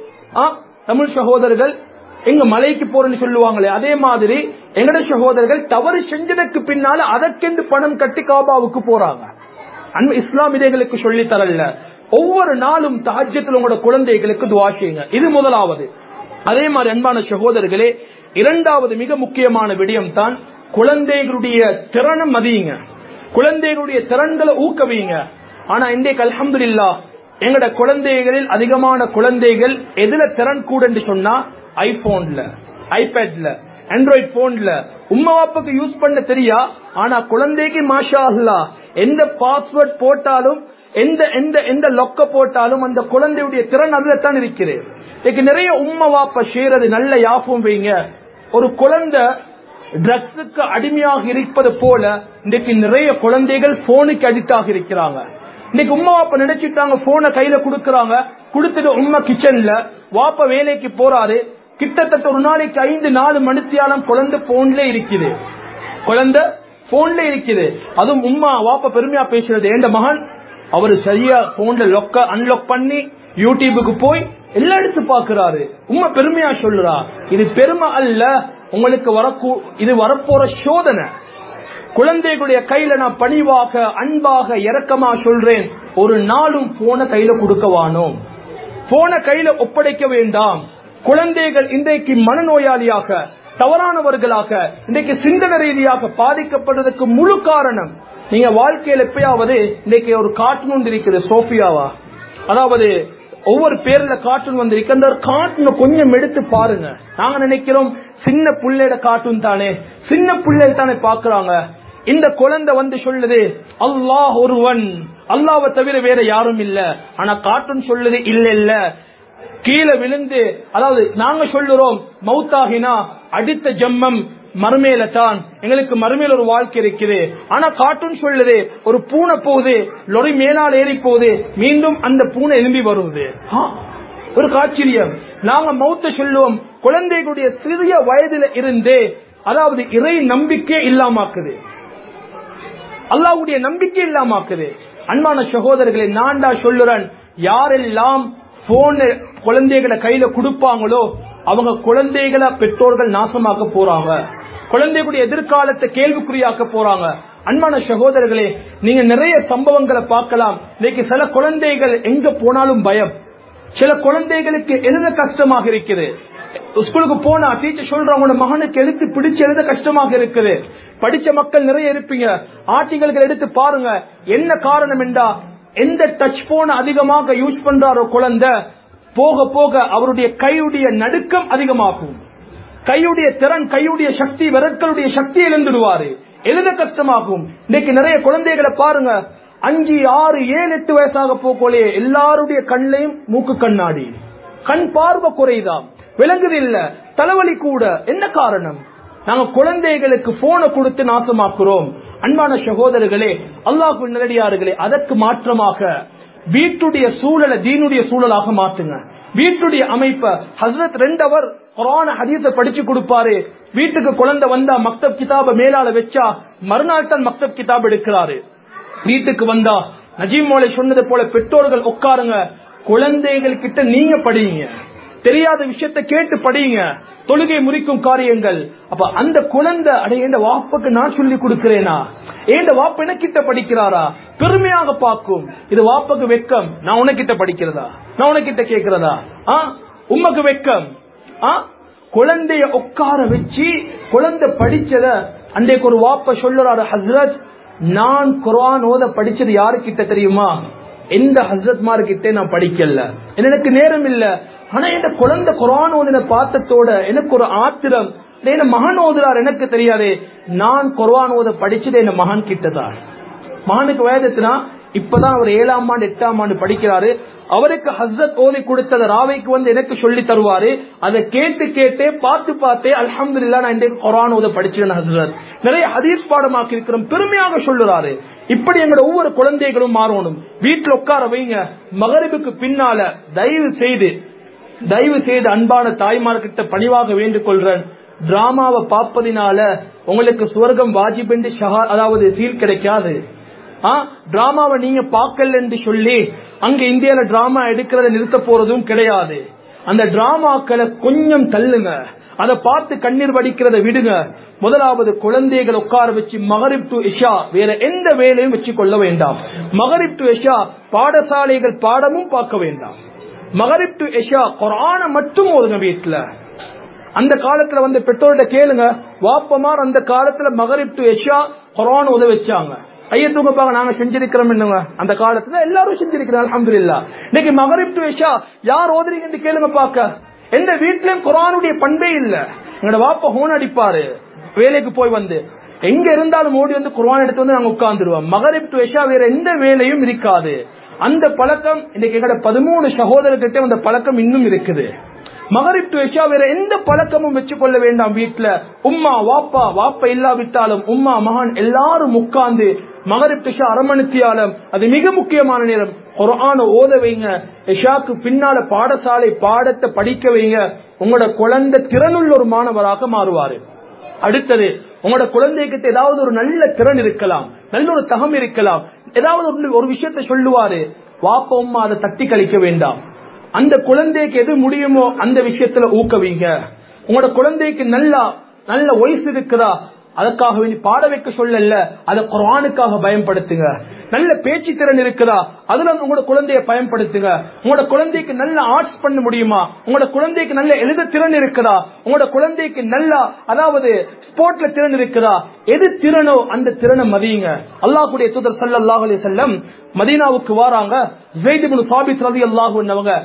தமிழ் சகோதரர்கள் எங்க மலைக்கு போறேன்னு சொல்லுவாங்களே, அதே மாதிரி எங்கட சகோதரர்கள் தவறு செஞ்சதற்கு பின்னால அதற்கென்று பணம் கட்டி காபாவுக்கு போறாங்க. இஸ்லாம் இதைகளுக்கு சொல்லி தரல. ஒவ்வொரு நாளும் தஹஜ்ஜுதுல உங்களோட குழந்தைகளுக்கு துஆ செய்யுங்க. இது முதலாவது. அதே மாதிரி அன்பான சகோதரர்களே, இரண்டாவது மிக முக்கியமான விடயம் தான் குழந்தைகளுடைய திறனை மதியுங்க, குழந்தைகளுடைய திறன்களை ஊக்குவிங்க. ஆனா இன்றைக்கு அல்ஹம்துலில்லாஹ் எங்கட குழந்தைகளில் அதிகமான குழந்தைகள் எதுல திறன் கூட என்று சொன்னா ஐபோன்ல, ஐபேட்ல, ஆண்ட்ராய்டு போன்ல உம்மா வாப்புக்கு யூஸ் பண்ண தெரியா. ஆனா குழந்தைக்கு மாஷா அல்லாஹ் எந்த பாஸ்வேர்ட் போட்டாலும், எந்த லொக்க போட்டாலும் அந்த குழந்தையுடைய திறன் அதுல தான் இருக்குது. இன்னைக்கு நிறைய உம்மா வாப்ப செய்யறது நல்ல யாபம் வைங்க. ஒரு குழந்தை ட்ரக்ஸுக்கு அடிமையாக இருப்பது போல இன்னைக்கு நிறைய குழந்தைகள் போனுக்கு அடிக்ட் ஆகி இருக்கிறாங்க. இன்னைக்கு உம்மா வாப்ப நினைச்சிட்டாங்க, போனை கையில குடுக்கறாங்க, குடுத்துட்டு உம்மா கிச்சன்ல, வாப்ப வேலைக்கு போறாரு. கிட்டத்தட்ட ஒரு நாளைக்கு 5-4 மணித்தியாலம் குழந்தை போன்ல இருக்குது, குழந்தை போன்ல இருக்குது. அதுவும் உம்மா வாப்ப பெருமையா பேசுறது, என் மகன் அவரு சரியா போன்ல அன்லாக் பண்ணி யூடியூபுக்கு போய் எல்லாம் எடுத்து பாக்குறாரு. உம்மா பெருமையா சொல்றா. இது பெருமை அல்ல, உங்களுக்கு இது வரப்போற சோதனை. குழந்தைகளுடைய கையில நான் பணிவாக, அன்பாக, இரக்கமா சொல்றேன், ஒரு நாளும் போன கையில கொடுக்கவானோம், போன கையில ஒப்படைக்க வேண்டாம். குழந்தைகள் இன்றைக்கு மனநோயாளியாக, தவறானவர்களாக, இன்றைக்கு சிந்தனை ரீதியாக பாதிக்கப்படுவதற்கு முழு காரணம், நீங்க வாழ்க்கையில் எப்பயாவது இன்னைக்கு ஒரு கார்ட்டூன் இருக்குது, சோஃபியாவா, அதாவது ஒவ்வொரு பேர்ல கார்ட்டூன் வந்திருக்கு. அந்த கார்ட்டூனை கொஞ்சம் எடுத்து பாருங்க. நாங்க நினைக்கிறோம் சின்ன பிள்ளையோட கார்ட்டூன் தானே, சின்ன பிள்ளை தானே பாக்குறாங்க. இந்த குழந்தை வந்து சொல்லுது அல்லாஹ் ஒருவன், அல்லாஹ்வை தவிர வேற யாரும் இல்ல. ஆனா கார்ட்டூன் சொல்லுது இல்ல இல்ல, கீழே விழுந்து, அதாவது நாங்க சொல்லுறோம் மௌத்தாகினா அடித்த ஜம்மம் மறுமையில தான், எங்களுக்கு மறுமையில ஒரு வாழ்க்கை இருக்குது. ஆனா கார்ட்டூன் சொல்லுது ஒரு பூனை போகுது, லொரி மேலால் ஏறி போகுது, மீண்டும் அந்த பூனை எழும்பி வருவது. ஒரு ஆச்சரியம். நாங்க மௌத்த சொல்லுவோம். குழந்தைகளுடைய சிறிய வயதில இருந்தே, அதாவது இறை நம்பிக்கை இல்லாமாக்குது, அல்லாஹ்வுடைய நம்பிக்கை இல்லாமாக்குது. அன்பான சகோதரர்களை, நான்டா சொல்லுறேன், யாரெல்லாம் போன் குழந்தைகளை கையில கொடுப்பாங்களோ அவங்க குழந்தைகளை பெற்றோர்கள் நாசமாக்க போறாங்க, குழந்தைகளுடைய எதிர்காலத்தை கேள்விக்குறியாக்க போறாங்க. அன்பான சகோதரர்களே, நீங்க நிறைய சம்பவங்களை பார்க்கலாம். இன்னைக்கு சில குழந்தைகள் எங்க போனாலும் பயம், சில குழந்தைகளுக்கு எழுத கஷ்டமாக இருக்குது. ஸ்கூலுக்கு போனா டீச்சர் சொல்றாங்க மகனுக்கு எழுத்து பிடிச்சு எழுத கஷ்டமாக இருக்குது. படிச்ச மக்கள் நிறைய இருப்பீங்க, ஆர்டிகல்கள் எடுத்து பாருங்க. என்ன காரணம் என்றா, எந்த டச் போன் அதிகமாக யூஸ் பண்றாரோ குழந்தை, போக போக அவருடைய கையுடைய நடுக்கம் அதிகமாகும், கையுடைய திறன், கையுடைய சக்தி, விரற்களுடைய சக்தி இழந்துடுவாரு, எழுத கஷ்டமாகும். இன்னைக்கு நிறைய குழந்தைகளை பாருங்க, 5, 6, 7, 8 வயசாக போகலே எல்லாருடைய கண்ணையும் மூக்கு கண்ணாடி, கண் பார்வை குறைதான், விளங்குது இல்ல, தலைவலி கூட. என்ன காரணம்? நாங்க குழந்தைகளுக்கு போனை கொடுத்து நாசமாக்குறோம். அன்பான சகோதரர்களே, அல்லாஹ்வின் நல்லடியார்களே, அதற்கு மாற்றமாக வீட்டுடைய சூழலை தீனுடைய சூழலாக மாற்றுங்க. வீட்டுடைய அமைப்பை ஹஸ்ரத் 2 அவர் குர்ஆன் ஹதீஸை படிச்சு கொடுப்பாரு. வீட்டுக்கு குழந்தை வந்தா மக்தப் கிதாப மேலால வச்சா மறுநாள் தான் மக்தப் கிதாப் எடுக்கிறாரு. வீட்டுக்கு வந்தா நஜீம் மௌலை சொன்னது போல பெற்றோர்கள் உட்காருங்க, குழந்தைகள் கிட்ட நீங்க படிங்க, தெரியாத விஷயத்தை கேட்டு படிங்க, தொழுகை முறிக்கும் காரியங்கள். அப்ப அந்த குழந்தை என் வாப்புக்கு நான் சொல்லி கொடுக்கிறேனா, என் வாப்ப எனக்கிட்ட படிக்கிறாரா, பெருமையாக பார்க்கும். இது வாப்புக்கு வெக்கம், நான் உனக்கிட்ட படிக்கிறதா, நான் உனக்கிட்ட கேட்கிறதா. உமக்கு வெக்கம். குழந்தைய உட்கார வச்சு குழந்தை படிச்சத அன்றைக்கு ஒரு வாப்ப சொல்லுறாரு, ஹஸ்ரத் நான் குர்ஆன் ஓத படிச்சது யாருக்கிட்ட தெரியுமா, எந்த ஹஸ்ரத்மார்கிட்ட நான் படிக்கல, எனக்கு நேரம் இல்ல. ஆனா என் குழந்தை குர்ஆன் ஓதின பார்த்தத்தோட எனக்கு ஒரு ஆத்திரம், என் மகன் ஓதுறார் எனக்கு தெரியாதே, நான் குர்ஆன் ஓத படிச்சது என் மகன் கிட்டதான். மகனுக்கு வயதுனா இப்பதான் அவர் 7ஆம் ஆண்டு 8ஆம் ஆண்டு படிக்கிறாரு. அவருக்கு ஹஸ்ரத் ஓதி கொடுத்தத ராவைக்கு வந்து எனக்கு சொல்லி தருவாரு. அதை கேட்டு கேட்டே பார்த்து பார்த்தே அல்ஹம்துலில்லாஹ் நான் இன்றைக்கு குர்ஆன் ஓத படிச்சேன் ஹஸ்ரத், நிறைய ஹதீஸ் பாடமாக்கி இருக்கிறோம், பெருமையாக சொல்லுறாரு. இப்படி எங்களோட ஒவ்வொரு குழந்தைகளும் மாறணும். வீட்டுல உட்கார வைங்க. மகரிபுக்கு பின்னால தயவு செய்து அன்பான தாய்மார்கிட்ட பணிவாக வேண்டிக் கொள்றேன், டிராமாவை பார்ப்பதினால உங்களுக்கு சுவர்க்கம் வாஜிப் என்று அதாவது சீல் கிடைக்காது. டிராமாவை நீங்க பார்க்கல என்று சொல்லி அங்க இந்தியால டிராமா எடுக்கிறத நிறுத்த போறதும் கிடையாது. அந்த டிராமாக்களை கொஞ்சம் தள்ளுங்க, அதை பார்த்து கண்ணீர் வடிக்கிறத விடுங்க. முதலாவது குழந்தைகள் உட்கார வச்சு மகரிப் டு இஷா வேற எந்த வேலையும் வச்சு கொள்ள வேண்டாம். மகரிப் டு இஷா பாடசாலைகள் பாடமும் பார்க்க வேண்டாம். மகரிப் டு இஷா குர்ஆனை மட்டும் ஓதுங்க வீட்டுல. அந்த காலத்துல வந்து பெற்றோர்கிட்ட கேளுங்க, வாப்பமார் அந்த காலத்துல மகரிப் டு இஷா குர்ஆன் ஓத வச்சாங்க. ஐயத்துங்கப்பாக நாங்க செஞ்சிருக்கிறோம் என்னங்க, அந்த காலத்துல எல்லாரும் செஞ்சிருக்கிறோம் அல்ஹம்துலில்லாஹ். இன்னைக்கு மகரிப் டு இஷா யார் ஓதுறீங்கன்னு கேளுங்க பாக்க. எந்த வீட்லயும் குர்ஆனுடைய பண்பே இல்ல. எங்களோட வாப்பா ஹோன் அடிப்பாரு, வேலைக்கு போய் வந்து எங்க இருந்தாலும் ஓடி வந்து குர்ஆன் எடுத்து வந்து நாங்க உட்கார்ந்துருவோம். மகரிப் டு இஷா வேற எந்த வேலையும் இருக்காது. அந்த பழக்கம் இன்னைக்கு எங்களோட 13 சகோதரர்கிட்ட அந்த பழக்கம் இன்னும் இருக்குது. மகரிப் டு இஷா வேற எந்த பழக்கமும் வச்சுக்கொள்ள வேண்டாம். வீட்டுல உம்மா வாப்பா இல்லாவிட்டாலும் உம்மா மகன் எல்லாரும் உட்கார்ந்து மகரிப் டு இஷா அரமணித்தியாலம், அது மிக முக்கியமான நேரம். குர்ஆனை ஓத வைங்க. இஷாக்கு பின்னால பாடசாலை பாடத்தை படிக்க வைங்க. உங்களோட குழந்தை திறனுள்ள ஒரு மாணவராக மாறுவாரு. அடுத்தது, உங்களோட குழந்தைகிட்ட ஏதாவது ஒரு நல்ல திறன் இருக்கலாம், நல்ல ஒரு தகம் இருக்கலாம், ஏதாவது ஒரு விஷயத்தை சொல்லுவாரு. வாப்பா உம்மா அதை தட்டி கழிக்க வேண்டாம். அந்த குழந்தைக்கு எது முடியுமோ அந்த விஷயத்துல ஊக்குவிங்க. உங்களோட குழந்தைக்கு நல்ல வயசு இருக்குதா, அதுக்காக வேண்டி பாட வைக்க சொல்லல, அதை குர்ஆனுக்காக பயன்படுத்துங்க. நல்ல பேச்சு திறன் இருக்குதா, அதுல உங்களோட குழந்தைய பயன்படுத்துங்க. உங்களோட குழந்தைக்கு நல்ல ஆர்ட்ஸ் பண்ண முடியுமா, உங்களோட குழந்தைக்கு நல்ல எழுத திறன் இருக்குதா, உங்களோட குழந்தைக்கு நல்ல அதாவது ஸ்போர்ட்ல திறன் இருக்குதா, எது திறனோ அந்த திறனை மதியுங்க. அல்லாஹ்வுடைய தூதர் ஸல்லல்லாஹு அலைஹி வஸல்லம் மதீனாவுக்கு வராங்க. ஸைத் இப்னு சாபித் ரலியல்லாஹு அன்ஹு அவங்க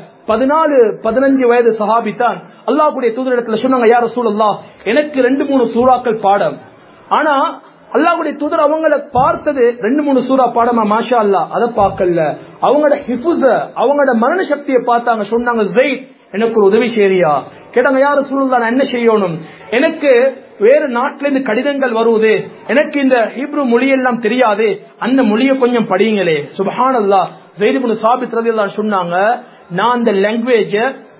14-15 வயது சஹாபி தான். அல்லாஹ்வுடைய தூதரிடத்துல சொன்னாங்க, யா ரசூலல்லாஹ் எனக்கு 2-3 சூறாக்கள் பாடம். ஆனா அல்லாஹ்வுடைய தூதர் அவங்கள பார்த்தது 2-3 சூரா பாடமா, மாஷா அல்லாஹ் அதை பார்க்கல. அவங்களோட ஹிஃபுஸ அவங்களோட மரண சக்தியை பார்த்தாங்க. சொன்னாங்க, ஸைத் எனக்கு ஒரு உதவி செய்றியா? கேட்டாங்க, யா ரசூலுல்லாஹ் நான் என்ன செய்யணும்? எனக்கு வேறு நாட்டில இருந்து கடிதங்கள் வருவது, எனக்கு இந்த ஹீப்ரு மொழியெல்லாம் தெரியாது, அந்த மொழியை கொஞ்சம் படியுங்களே. சுப்ஹானல்லாஹ். ஸைத் இப்னு சாபித் ரலியல்லாஹு அன்ஹு சொன்னாங்க, நான் அந்த லாங்குவேஜ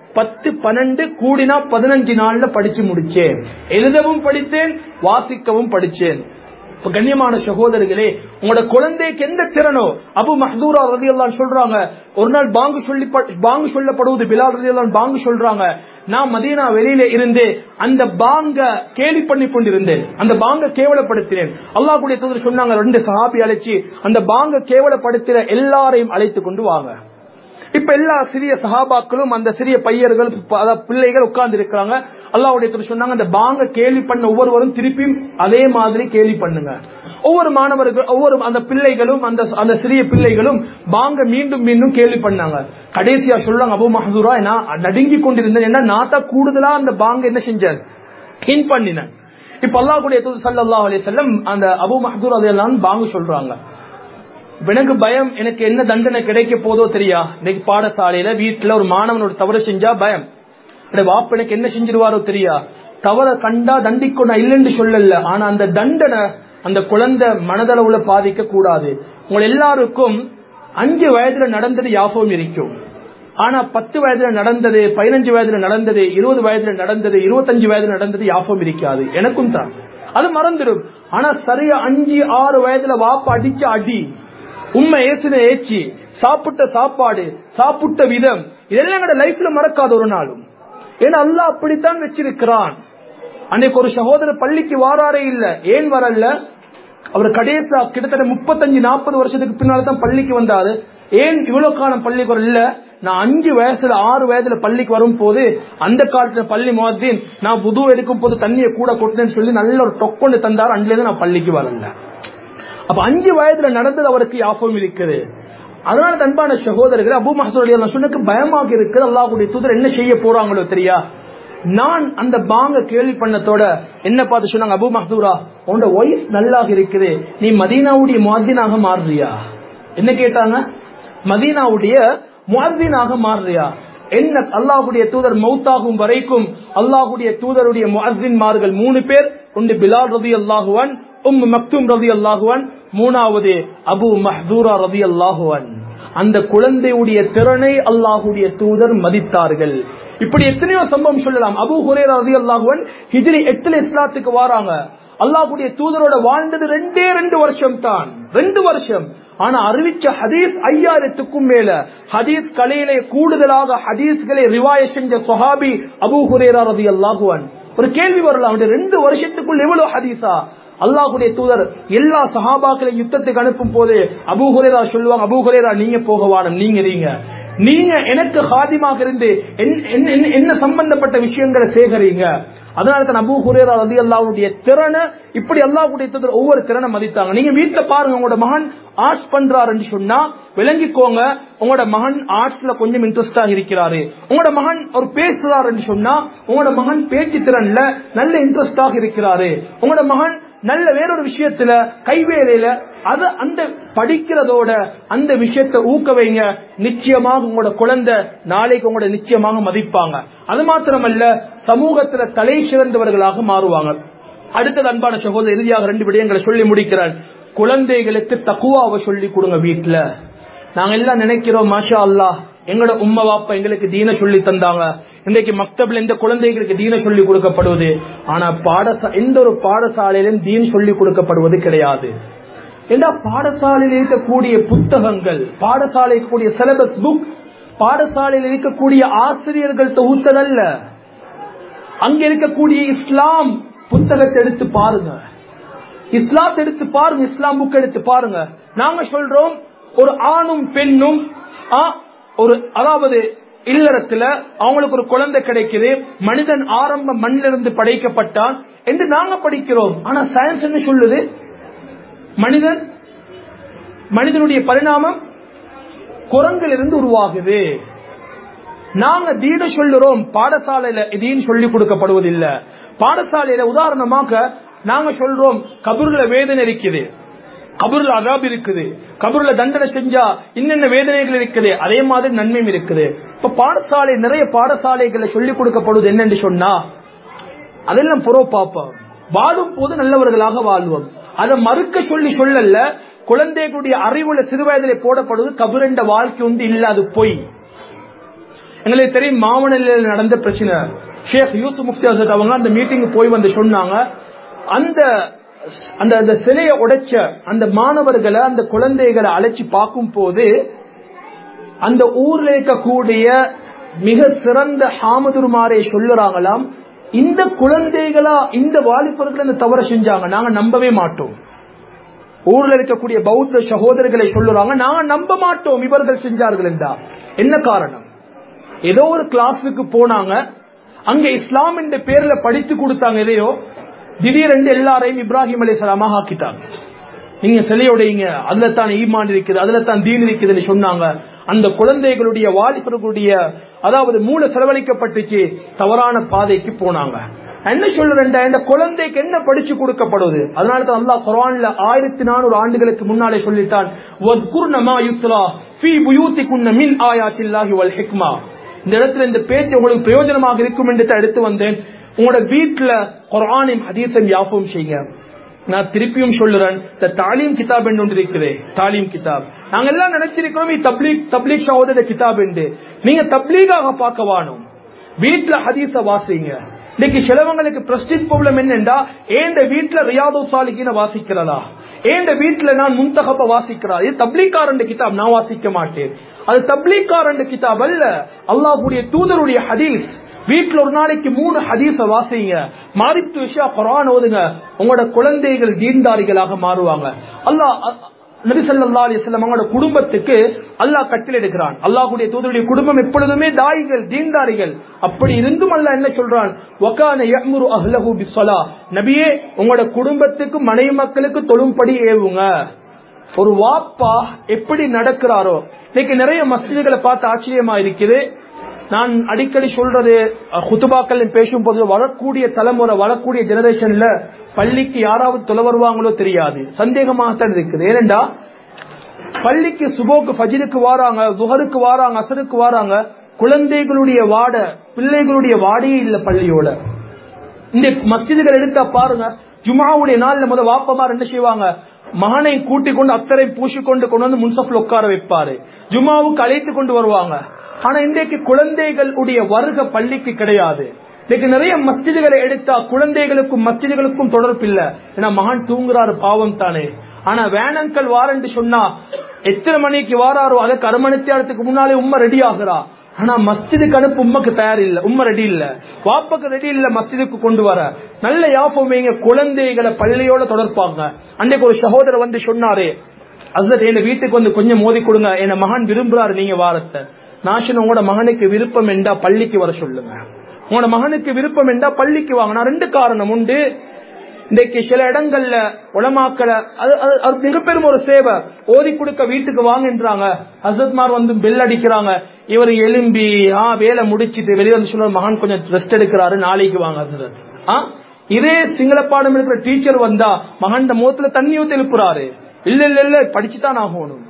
10-12 கூடினா 15 நாள்ல படிச்சு முடிச்சேன். எழுதவும் படித்தேன், வாசிக்கவும் படிச்சேன். கண்ணியமான சகோதரர்களே, உங்களோட குழந்தைக்கு எந்த திறனோ, அபு மஹ்தூரா ரலியல்லாஹு அன்ஹு சொல்றாங்க, ஒரு நாள் பாங்கு சொல்லப்படுவது, பிலால் ரலியல்லாஹு அன்ஹு பாங்கு சொல்றாங்க, நான் மதீனா வெளியில இருந்து அந்த பாங்க கேலி பண்ணி கொண்டிருந்தேன், அந்த பாங்க கேவலப்படுத்தினேன். அல்லாஹ்வுடைய தூதர் சொன்னாங்க, 2 சஹாபி அழைச்சி அந்த பாங்க கேவலப்படுத்தின எல்லாரையும் அழைத்து கொண்டு வாங்க. இப்ப எல்லா சிறிய சஹாபாக்களும் அந்த சிறிய பையர்கள் பிள்ளைகள் உட்கார்ந்து இருக்கிறாங்க. அல்லாஹ்வுடைய தூதர் சொன்னாங்க, அந்த பாங்க கேலி பண்ண ஒவ்வொருவரும் திருப்பியும் அதே மாதிரி கேலி பண்ணுங்க. ஒவ்வொரு மாணவர்கள் ஒவ்வொரு அந்த பிள்ளைகளும் அந்த சிறிய பிள்ளைகளும் பாங்க மீண்டும் மீண்டும் கேள்வி பண்ணாங்க. கடைசியா சொல்றாங்க, அபு மஹ்தூரா நான் நடுங்கி கொண்டிருந்தேன், ஏன்னா நான் தான் கூடுதலா அந்த பாங்க என்ன செஞ்சேன், ஹின் பண்ணினேன். இப்ப அல்லாஹ்வுடைய தூதர் ஸல்லல்லாஹு அலைஹி வஸல்லம் அந்த அபு மஹ்தூரா ரலியல்லாஹு அன்ஹு பாங்க சொல்றாங்க. எனக்கு பயம், எனக்கு என்ன தண்டனை கிடைக்க போதோ தெரியா. இன்னைக்கு பாடசாலையில வீட்டுல ஒரு மாணவன் ஒரு தவறு செஞ்சா பயம், வாப்ப எனக்கு என்ன செஞ்சிருவாரோ தெரியா. தவற கண்டா தண்டிக்கோ நான் இல்லைன்னு சொல்லல, ஆனா அந்த தண்டனை அந்த குழந்தை மனதளவுல பாதிக்க கூடாது. உங்க எல்லாருக்கும் 5 வயதுல நடந்தது ஞாபகம் இருக்கும், ஆனா 10 வயதுல நடந்தது, 15 வயதுல நடந்தது, 20 வயதுல நடந்தது, 25 வயதுல நடந்தது ஞாபகம் இருக்காது. எனக்கும் தான் அது மறந்துடும். ஆனா சரியா 5-6 வயதுல வாப்ப அடிச்ச அடி, உண்மை ஏசுன ஏச்சி, சாப்பிட்ட சாப்பாடு, சாப்பிட்ட விதம், இதெல்லாம் எங்களோட லைஃப்ல மறக்காத ஒரு நாளும். ஏன்னா அல்லாஹ் அப்படித்தான் வச்சிருக்கிறான். அன்னைக்கு ஒரு சகோதரர் பள்ளிக்கு வாராரே இல்ல. ஏன் வரல? அவர் கடைசியா கிட்டத்தட்ட 35-40 வருஷத்துக்கு பின்னால்தான் பள்ளிக்கு வந்தாரு. ஏன் இவ்வளவு காலம் பள்ளிக்கு வரல? நான் 5 வயசுல 6 வயதுல பள்ளிக்கு வரும் போது அந்த காலத்துல பள்ளி முஅத்தின் நான் வுது எடுக்கும் போது தண்ணியை கூட கொட்டினேன்னு சொல்லி நல்ல ஒரு டொக்கொண்டு தந்தார். அன்றிலிருந்து நான் பள்ளிக்கு வரல. அப்ப 5 வயதுல நடந்தது அவருக்கு ஞாபகம் இருக்குது. அதனால அன்பான சகோதரர்கள், அபூ மஹ்சூர் ரலியல்லாஹு அன்ஹு பயமாக இருக்குது. அல்லாஹ்வுடைய தூதர் என்ன செய்ய போறாங்களோ தெரியா. நான் அந்த பாங்க கேள்வி பண்ணத்தோட என்ன பார்த்து சொன்னாங்க, அபூ மஹ்சூரா உன்னோட வாய்ஸ் நல்லா இருக்குது, நீ மதீனாவுடைய முஅத்தினாக மாறுறியா? என்ன கேட்டாங்க? மதீனாவுடைய முஅத்தினாக மாறுறியா? என்ன? அல்லாஹ்வுடைய தூதர் மௌத்தாகும் வரைக்கும் அல்லாஹ்வுடைய தூதருடைய முஅத்தின்மார்கள் 3 பேர். ஒன்று பிலால் ரலியல்லாஹு அன்ஹு, உம்மு மக்தூம் ரலியல்லாஹு அன்ஹு, மூணாவது அபூ மஹ்சூரா ரலியல்லாஹு அன்ஹு. அந்த குழந்தையுடைய திறனை அல்லாஹ்வுடைய தூதர் மதித்தார்கள். இப்படி எத்தனையோ சம்பவம் சொல்லலாம். அபூ ஹுரைரா ரலியல்லாஹு அன்ஹு ஹிஜ்ரி 8 இஸ்லாத்துக்கு வராங்க. அல்லாஹ்வுடைய தூதரோட வாழ்ந்தது 2 வருஷம் தான், 2 வருஷம். ஆனா அறிவிச்ச ஹதீஸ் 5000க்கும் மேல. ஹதீஸ் கலையிலே கூடுதலாக ஹதீஸ்களை ரிவாயத் செஞ்ச சஹாபி அபூ ஹுரைரா ரலியல்லாஹு அன்ஹு. ஒரு கேள்வி வரலாம், 2 வருஷத்துக்குள் எவ்வளவு ஹதீஸா? அல்லாஹ்வுடைய தூதர் எல்லா சஹாபாக்களையும் யுத்தத்துக்கு அனுப்பும் போது அபூ ஹுரைரா சொல்லுவாங்க, அபூ ஹுரைரா நீங்க போக வானம், நீங்க எனக்கு ஹாதிமாக இருந்து என்ன சம்பந்தப்பட்ட விஷயங்களை சேகரிங்க. அதனால தான் அபூ ஹுரைரா ரலியல்லாஹுடைய திறனை இப்படி அல்லாஹ்வுடைய தூதர் ஒவ்வொரு திறனை மதித்தாங்க. நீங்க வீட்டுல பாருங்க, உங்களோட மகன் ஆர்ட்ஸ் பண்றாருன்னு சொன்னா விளங்கிக்கோங்க, உங்களோட மகன் ஆர்ட்ஸ்ல கொஞ்சம் இன்ட்ரெஸ்டா இருக்கிறாரு. உங்களோட மகன் ஒரு பேசுறாருன்னு சொன்னா உங்களோட மகன் பேச்சு திறன்ல நல்ல இன்ட்ரெஸ்டாக இருக்கிறாரு. உங்களோட மகன் நல்ல வேறொரு விஷயத்துல கைவேலையில அது அந்த படிக்கிறதோட அந்த விஷயத்தை ஊக்க வைங்க. நிச்சயமாக உங்களோட குழந்தை நாளைக்கு உங்களோட நிச்சயமாக மதிப்பாங்க. அது மாத்திரமல்ல, சமூகத்துல தலை சிறந்தவர்களாக மாறுவாங்க. அடுத்தது அன்பான சகோதரர், இறுதியாக 2 விடயங்களை சொல்லி முடிக்கிறார். குழந்தைகளுக்கு தக்வாவை சொல்லி கொடுங்க. வீட்டுல நாங்க எல்லாம் நினைக்கிறோம், மாஷா அல்லாஹ் எங்களோட உம்மா வாப்பா எங்களுக்கு தீன சொல்லி தந்தாங்க. இன்றைக்கு மக்தப்ல இந்த குழந்தைகளுக்கு தீன சொல்லி கொடுக்கப்படுவது. ஆனா எந்த ஒரு பாடசாலையிலும் தீன் சொல்லி கொடுக்கப்படுவது கிடையாது. ஏன்னா பாடசாலையில் இருக்கக்கூடிய புத்தகங்கள், பாடசாலை இருக்கக்கூடிய சிலபஸ் புக், பாடசாலையில் இருக்கக்கூடிய ஆசிரியர்கள் தொகுத்ததல்ல. அங்க இருக்கக்கூடிய இஸ்லாம் புத்தகத்தை எடுத்து பாருங்க, இஸ்லாத்தை எடுத்து பாருங்க, இஸ்லாம் புக் எடுத்து பாருங்க. நாங்க சொல்றோம் ஒரு ஆணும் பெண்ணும் அதாவது இல்லறத்துல அவங்களுக்கு ஒரு குழந்தை கிடைக்குது, மனிதன் ஆரம்ப மண்ணிலிருந்து படைக்கப்பட்டான் என்று நாங்க படிக்கிறோம். ஆனா சயின்ஸ் என்ன சொல்லுது? மனிதனுடைய பரிணாமம் குரங்கிலிருந்து உருவாகுது. நாங்க தீன சொல்லுறோம், பாடசாலையில தீன் சொல்லி கொடுக்கப்படுவதில்லை. பாடசாலையில உதாரணமாக நாங்க சொல்றோம் கபூர்ல வேதனை இருக்குது, கபூர்ல அதாப் இருக்குது, கபூர்ல தண்டனை செஞ்சா இன்னென்ன வேதனைகள் இருக்குது, அதே மாதிரி நன்மையும் இருக்குது. இப்ப பாடசாலை நிறைய பாடசாலைகளை சொல்லிக் கொடுக்கப்படுவது என்னன்னு சொன்னா அதெல்லாம் புறோ பாப்போம், வாழும் போது நல்லவர்களாக வாழ்வோம். அதை மறுக்க சொல்லல. குழந்தைகளுடைய அறிவுல சிறுவயதிலே போடப்படுவது கபூர் என்ற வாழ்க்கை உண்டு இல்ல, அது பொய். எங்களுக்கு தெரியும் மாவனல்ல நடந்த பிரச்சனை. ஷேக் யூசுப் முஃப்தி ஹஸரத் அவங்க அந்த மீட்டிங் போய் வந்து சொன்னாங்க, அந்த சிலையை உடைச்ச அந்த மாணவர்களை அந்த குழந்தைகளை அழைச்சி பார்க்கும் போது அந்த ஊர்ல இருக்கக்கூடிய மிக சிறந்த ஹாமதுமாரை சொல்லுறாங்களாம், இந்த குழந்தைகளா இந்த வாலிபர்கள் அந்த தவற செஞ்சாங்க, நாங்க நம்பவே மாட்டோம். ஊர்ல இருக்கக்கூடிய பௌத்த சகோதரர்களை சொல்லுறாங்க, நாங்க நம்ப மாட்டோம் இவர்கள் செஞ்சார்கள் என்றா. என்ன காரணம்? ஏதோ ஒரு கிளாஸுக்கு போனாங்க, அங்க இஸ்லாம் என்ற பேர்ல படித்து கொடுத்தாங்க எதையோ, திடீரென்று எல்லாரையும் இப்ராஹிம் அலைஹிஸ்ஸலாமாக ஆக்கிட்டாங்க. நீங்க சிலையோடைங்க, அதுல தான் ஈமான் இருக்குது, அதுல தான் தீன் இருக்குதுன்னு சொன்னாங்க. அந்த குழந்தைகளுடைய வாலிபர்களுடைய அதாவது மூளை செலவழிக்கப்பட்டுச்சு, தவறான பாதைக்கு போனாங்க. என்ன சொல்றேன், இந்த குழந்தைக்கு என்ன படிச்சு கொடுக்கப்படுவது? அதனால தான் அல்லாஹ் குர்ஆன்ல 1400 ஆண்டுகளுக்கு முன்னாலே சொல்லிட்டான், வஸ்குர்ன மா யுத்லா ஃபீ புயூதிகுன்ன மின் ஆயாத்தில்லாஹி வல் ஹிக்மா. இந்த இடத்துல இந்த பேச்சு உங்களுக்கு பிரயோஜனமாக இருக்கும் என்று எடுத்து வந்தேன். உங்களோட வீட்டுல குர்ஆனையும் ஹதீஸையும் ஞாபகம் செய்யுங்க. நான் திருப்பியும் சொல்லுறேன், இந்த தாலீம் கிதாப் என்று ஒன்று இருக்குது, தாலீம் கிதாப். நாங்க எல்லாம் நினைச்சிருக்கிறோம் தப்லீக் சகோதர கிதாப் என்று. நீங்க தப்லீகாக பார்க்க வாணும், வீட்டுல ஹதீஸ வாசிங்க. இன்னைக்கு சிலவங்களுக்கு பிரஸ்டீஜ் ப்ராப்ளம் என்னண்டா, ஏண்ட வீட்டுல ரியாது சாலிகின வாசிக்கிறதா, ஏண்ட வீட்டுல நான் முன்தகப்ப வாசிக்கிறா, இது தப்லீக்காரண்ட கிதாப் நான் வாசிக்க மாட்டேன். அது தப்லீக்காரண்ட கிதாப் அல்ல, அல்லாஹ்வுடைய தூதருடைய ஹதீஸ். வீட்டுல ஒரு நாளைக்கு 3 ஹதீஸ வாசிங்க, மாறித்து விஷயம் குர்ஆன் ஓதுங்க, உங்களோட குழந்தைகள் தீன்தாரிகளாக மாறுவாங்க. அல்லாஹ் நபி ஸல்லல்லாஹு அலைஹி வஸல்லம் அவங்களோட குடும்பத்துக்கு அல்லாஹ் கட்டளை எடுக்கிறான். அல்லாஹ்வுடைய தூதருடைய குடும்பம் எப்பொழுதுமே தாயிகள், தீன்தாரிகள். அப்படி இருந்தும் அல்லாஹ் என்ன சொல்றான், வகான யஅமுரு அஹ்லஹு பிஸ்ஸலாஹ், நபியே உங்களோட குடும்பத்துக்கு மனைவி மக்களுக்கு தொழும்படி ஏவுங்க. ஒரு வாப்பா எப்படி நடக்கிறாரோ, இன்னைக்கு நிறைய மஸ்ஜிதுகளை பார்த்து ஆச்சரியமா இருக்குது. நான் அடிக்கடி சொல்றது, குத்துபாக்கள் பேசும் போது, வரக்கூடிய தலைமுறை, வரக்கூடிய ஜெனரேஷன்ல பள்ளிக்கு யாராவது தொலை வருவாங்களோ தெரியாது, சந்தேகமாகத்தான் இருக்குது. ஏனென்றா பள்ளிக்கு சுபோக்கு ஃபஜ்ருக்கு வாராங்க, துஹருக்கு வாராங்க, அசருக்கு வாராங்க, குழந்தைகளுடைய வாட, பிள்ளைகளுடைய வாடையே இல்ல பள்ளியோட. இந்த மஸ்ஜிதுகள் எடுத்தா பாருங்க, ஜும்ஆவுடைய நாள்ல முத வாப்பமார் என்ன செய்வாங்க, மகனை கூட்டிக் கொண்டு அத்தரை பூசிக்கொண்டு கொண்டு வந்து முன்சப்ல உட்கார வைப்பாரு, ஜும்ஆவுக்கு அழைத்து கொண்டு வருவாங்க. ஆனா இன்றைக்கு குழந்தைகளுடைய வருகை பள்ளிக்கு கிடையாது. இன்னைக்கு நிறைய மஸ்ஜிதுகளை எடுத்தா குழந்தைகளுக்கும் மஸ்ஜிதுகளுக்கும் தொடர்பு இல்ல. ஏன்னா மகன் தூங்குறாரு, பாவம் தானே. ஆனா வேணங்கள் வாரன்னு சொன்னா எத்தனை மணிக்கு வாராரோ அதுக்கு அரை மணி நேரத்துக்கு முன்னாலே உம்மா ரெடி ஆகுறா. ஆனா மஸ்ஜிதுக்கு அனுப்பு உம்மக்கு தயார் இல்ல, உம்மா ரெடி இல்ல, வாப்பக்கு ரெடி இல்ல மஸ்ஜிதுக்கு கொண்டு வர. நல்ல யாபம், குழந்தைகளை பள்ளியோட தொடர்பாங்க. அன்றைக்கு ஒரு சகோதரர் வந்து சொன்னாரு, ஹஸ்ரத் என் வீட்டுக்கு வந்து கொஞ்சம் மோதி கொடுங்க, என் மகன் விரும்புறாரு நீங்க வாரத்தை. நான் உங்களோட மகனுக்கு விருப்பம் என்றா பள்ளிக்கு வர சொல்லுங்க, உங்களோட மகனுக்கு விருப்பம் என்றா பள்ளிக்கு வாங்க. நான் 2 காரணம் உண்டு. இன்றைக்கு சில இடங்கள்ல உலமாக்களை அது மிகப்பெரும் ஒரு சேவை, ஓதி கொடுக்க வீட்டுக்கு வாங்கன்றாங்க. ஹஸ்ரத்மார் வந்து பெல் அடிக்கிறாங்க, இவர் எலும்பி வேலை முடிச்சிட்டு வெளியே வந்து சொல்ற, மகன் கொஞ்சம் ரெஸ்ட் எடுக்கிறாரு, நாளைக்கு வாங்க ஹஸ்ரத். இதே சிங்கள பாடம் இருக்கிற டீச்சர் வந்தா மகன் முகத்துல தண்ணி ஊத்தி எழுப்புறாரு, இல்ல இல்ல இல்ல படிச்சுதான் ஆகணும்,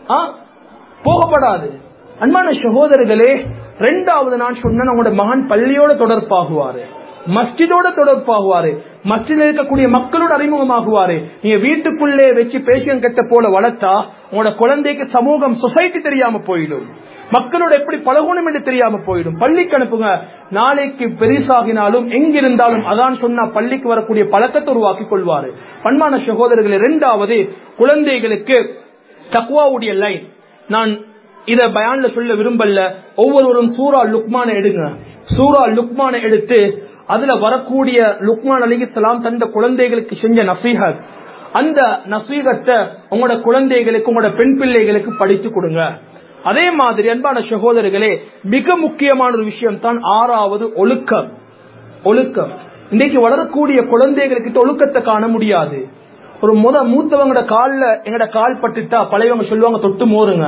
போகப்படாது. அன்பான சகோதரர்களே, 2வது நான் சொன்ன, உங்களோட மகன் பள்ளியோட தொடர்பாகுவாரு, மஸ்ஜிதோட தொடர்பாகுவாரு, மஸ்ஜிதில் இருக்கக்கூடிய மக்களோட அறிமுகமாகுவாரு. நீங்க வீட்டுக்குள்ளே வச்சு பேசியம் கட்ட போல வளர்த்தா உங்களோட குழந்தைக்கு சமூகம், சொசைட்டி தெரியாம போயிடும், மக்களோட எப்படி பழகணும் என்று தெரியாம போயிடும். பள்ளிக்கு அனுப்புங்க, நாளைக்கு பெரிசாகினாலும் எங்கிருந்தாலும் அதான் சொன்னா பள்ளிக்கு வரக்கூடிய பழக்கத்தை உருவாக்கி கொள்வாரு. அன்பான சகோதரர்களே, 2வது குழந்தைகளுக்கு தக்வாவுடைய லைன். நான் இத பயான்ல சொல்ல விரும்பல, ஒவ்வொருவரும் சூரா லுக்மான எடுங்க. சூரா லுக்மான எடுத்து அதுல வரக்கூடிய லுக்மான் அலைஹிஸ்ஸலாம் தந்த குழந்தைகளுக்கு செஞ்ச நசீஹத், அந்த நசீஹத்தை உங்களோட குழந்தைகளுக்கு, உங்களோட பெண் பிள்ளைகளுக்கு படித்து கொடுங்க. அதே மாதிரி அன்பான சகோதரர்களே, மிக முக்கியமான ஒரு விஷயம் தான் 6வது ஒழுக்கம். ஒழுக்கம் இன்றைக்கு வளரக்கூடிய குழந்தைகளுக்கு ஒழுக்கத்தை காண முடியாது. ஒரு மூத்தவங்களோட கால்ல எங்கட கால் பட்டுட்டா பழையவங்க சொல்லுவாங்க தொட்டு மோருங்க.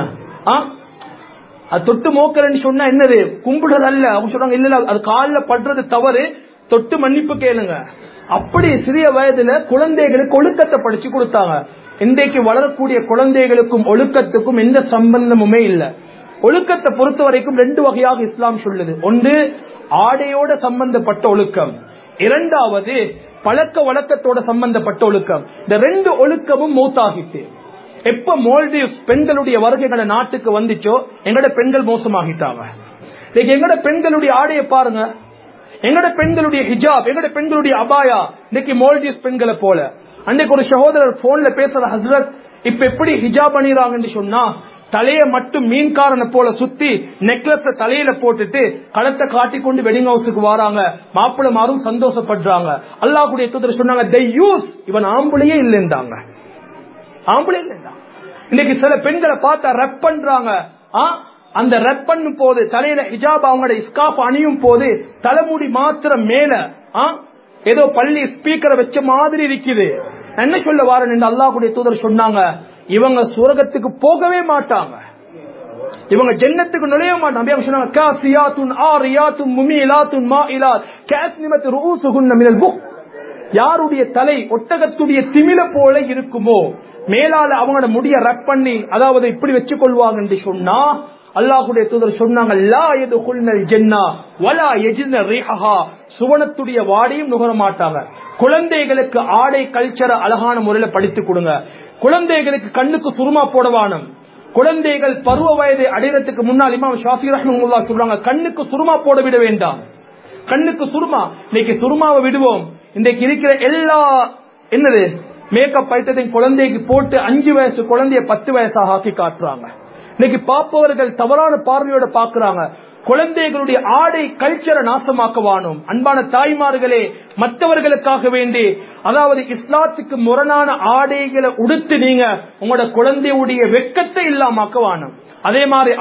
அது தொட்டு மோக்கலன்னு சொன்னா என்னது, கும்பிடுறது அல்ல. அவங்க சொல்றாங்க இல்ல அது கால்ல படுறது தவறு, தொட்டு மன்னிப்பு கேளுங்க. அப்படி சிறிய வயதுல குழந்தைகளுக்கு ஒழுக்கத்தை படிச்சு கொடுத்தாங்க. இன்றைக்கு வளரக்கூடிய குழந்தைகளுக்கும் ஒழுக்கத்துக்கும் எந்த சம்பந்தமுமே இல்ல. ஒழுக்கத்தை பொறுத்த வரைக்கும் 2 வகையாக இஸ்லாம் சொல்லுது. ஒன்று ஆடையோட சம்பந்தப்பட்ட ஒழுக்கம், 2வது பழக்க வழக்கத்தோட சம்பந்தப்பட்ட ஒழுக்கம். இந்த 2 ஒழுக்கமும் மௌத்தாகிட்டு. எப்ப மால்டீவ்ஸ் பெண்களுடைய வருகைகளை நாட்டுக்கு வந்துச்சோ எங்கட பெண்கள் மோசமாகிட்டாங்க. எங்கட பெண்களுடைய ஆடையை பாருங்க, எங்கட பெண்களுடைய ஹிஜாப், எங்கட பெண்களுடைய அபாயா இன்னைக்கு மால்டீவ்ஸ் பெண்களை போல. அன்னைக்கு ஒரு சகோதரர் போன்ல பேசுற, ஹஸ்ரத் இப்ப எப்படி ஹிஜாப் அணிறாங்கன்னு சொன்னா, தலைய மட்டும் மீன்காரனை போல சுத்தி நெக்லஸ் தலையில போட்டுட்டு களத்தை காட்டிக்கொண்டு வெட்டிங் ஹவுஸுக்கு வராங்க, மாப்பிள்ளை மாறும் சந்தோஷப்படுறாங்க. அல்லாஹ்வுடைய தூதர் சொன்னாங்க, இவன் ஆம்பளையே இல்லைன்றாங்க, ஆம்பளை இல்லைண்டா. இன்னைக்கு சில பெண்களை பார்த்தா ரெப் பண்றாங்க. அந்த ரெப் பண்ணும் போது தலையில ஹிஜாப், அவங்களோட ஸ்கார்ஃப் அணியும் போது தலைமுடி மாத்திரம் மேல ஏதோ பள்ளி ஸ்பீக்கரை வச்ச மாதிரி இருக்குது. என்ன சொல்ல வாரேன், அல்லாஹ்வுடைய தூதர் சொன்னாங்க, இவங்க சுவர்க்கத்துக்கு போகவே மாட்டாங்க, இவங்க ஜன்னத்துக்கு நுழைய மாட்டாங்க. சொன்னாங்க, காசியாத்துன் ஆரியாத்துன் முமீலாத்துன் மாயிலாத் காஸ்னிமத் ரூசுஹுன்ன மினல் புக். யாருடைய தலை ஒட்டகத்துடைய திமில போல இருக்குமோ, மேலால அவங்களோட முடிய ரப் பண்ணி அதாவது இப்படி வச்சு கொள்வாங்க என்று சொன்னா, அல்லாஹ்வுடைய தூதர் சொன்னாங்க, லா யதுகுல்னல் ஜன்னah வலா யஜிதுன ரீஹஹா, சுவனத்துடைய வாடையும் நுகர மாட்டாங்க. குழந்தைகளுக்கு ஆடை கல்ச்சரை அழகான முறையில படித்து கொடுங்க. குழந்தைகளுக்கு கண்ணுக்கு சுருமா போடவானம். குழந்தைகள் பருவ வயதை அடைகிறதுக்கு முன்னால் இமாம் ஷாஃபி ரஹ்மத்துல்லாஹி சொல்றாங்க, கண்ணுக்கு சுருமா போட விட வேண்டாம். கண்ணுக்கு சுருமா, இன்னைக்கு சுருமாவை விடுவோம், இன்றைக்கு இருக்கிற எல்லா என்னது மேக்கப் ஐட்டத்தையும் குழந்தைக்கு போட்டு 5 வயசு குழந்தைய 10 வயசாக ஆக்கி காட்டுறாங்க. இன்னைக்கு பார்ப்பவர்கள் தவறான பார்வையோட பாக்குறாங்க. குழந்தைகளுடைய ஆடை கல்ச்சரை நாசமாக்கவானோம். அன்பான தாய்மார்களே, மற்றவர்களுக்காக வேண்டி, அதாவது இஸ்லாத்துக்கு முரணான ஆடைகளை உடுத்து நீங்க உங்களோட குழந்தையுடைய வெட்கத்தை இல்லாமக்கவானோம். அதே மாதிரி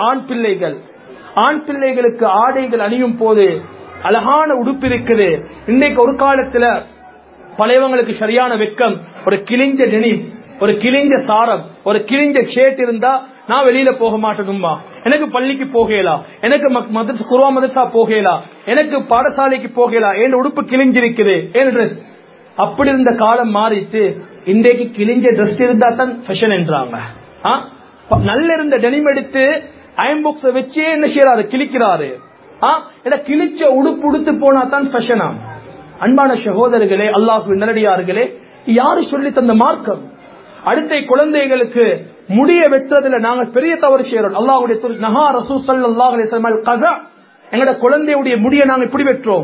ஆண் பிள்ளைகளுக்கு ஆடைகள் அணியும் போது அழகான உடுப்பு இருக்குது. இன்னைக்கு ஒரு காலத்துல பழையவங்களுக்கு சரியான வெட்கம், ஒரு கிழிஞ்ச டெனிம், ஒரு கிழிஞ்ச சாரம், ஒரு கிழிஞ்ச ஷர்ட் இருந்தா நான் வெளியில போக மாட்டேனுமா, எனக்கு பள்ளிக்கு போகலாம், எனக்கு குர்ஆ மதரசா போகலாம், எனக்கு பாடசாலைக்கு போகலாம், என் உடுப்பு கிழிஞ்சிருக்குது என்று. அப்படி இருந்த காலம் மாறிட்டு இன்றைக்கு கிழிஞ்ச டிரெஸ் இருந்தா தான் ஃபேஷன் என்றாங்க. நல்ல இருந்த டெனிம் எடுத்து அயன் பாக்ஸ் வச்சே என்ன செய்யறாரு, கிழிக்கிறாரு. கிழிச்ச உடுப்பு உடுத்து போனா தான் ஃபேஷனா? அன்பான சகோதரர்களே, அல்லாஹ்வின் நல்லடியார்களே, யாரு சொல்லி தந்த மார்க்கம்? அடுத்த குழந்தைகளுக்கு முடிய வெட்டுறதுல நாங்க பெரிய தவறு செய்யறோம். அல்லாஹ்வுடைய நஹா ரசூல் ஸல்லல்லாஹு அலைஹி வஸல்லம் கஸா, எங்கட குழந்தையுடைய முடிய நாங்க இப்படி வெட்டுறோம்.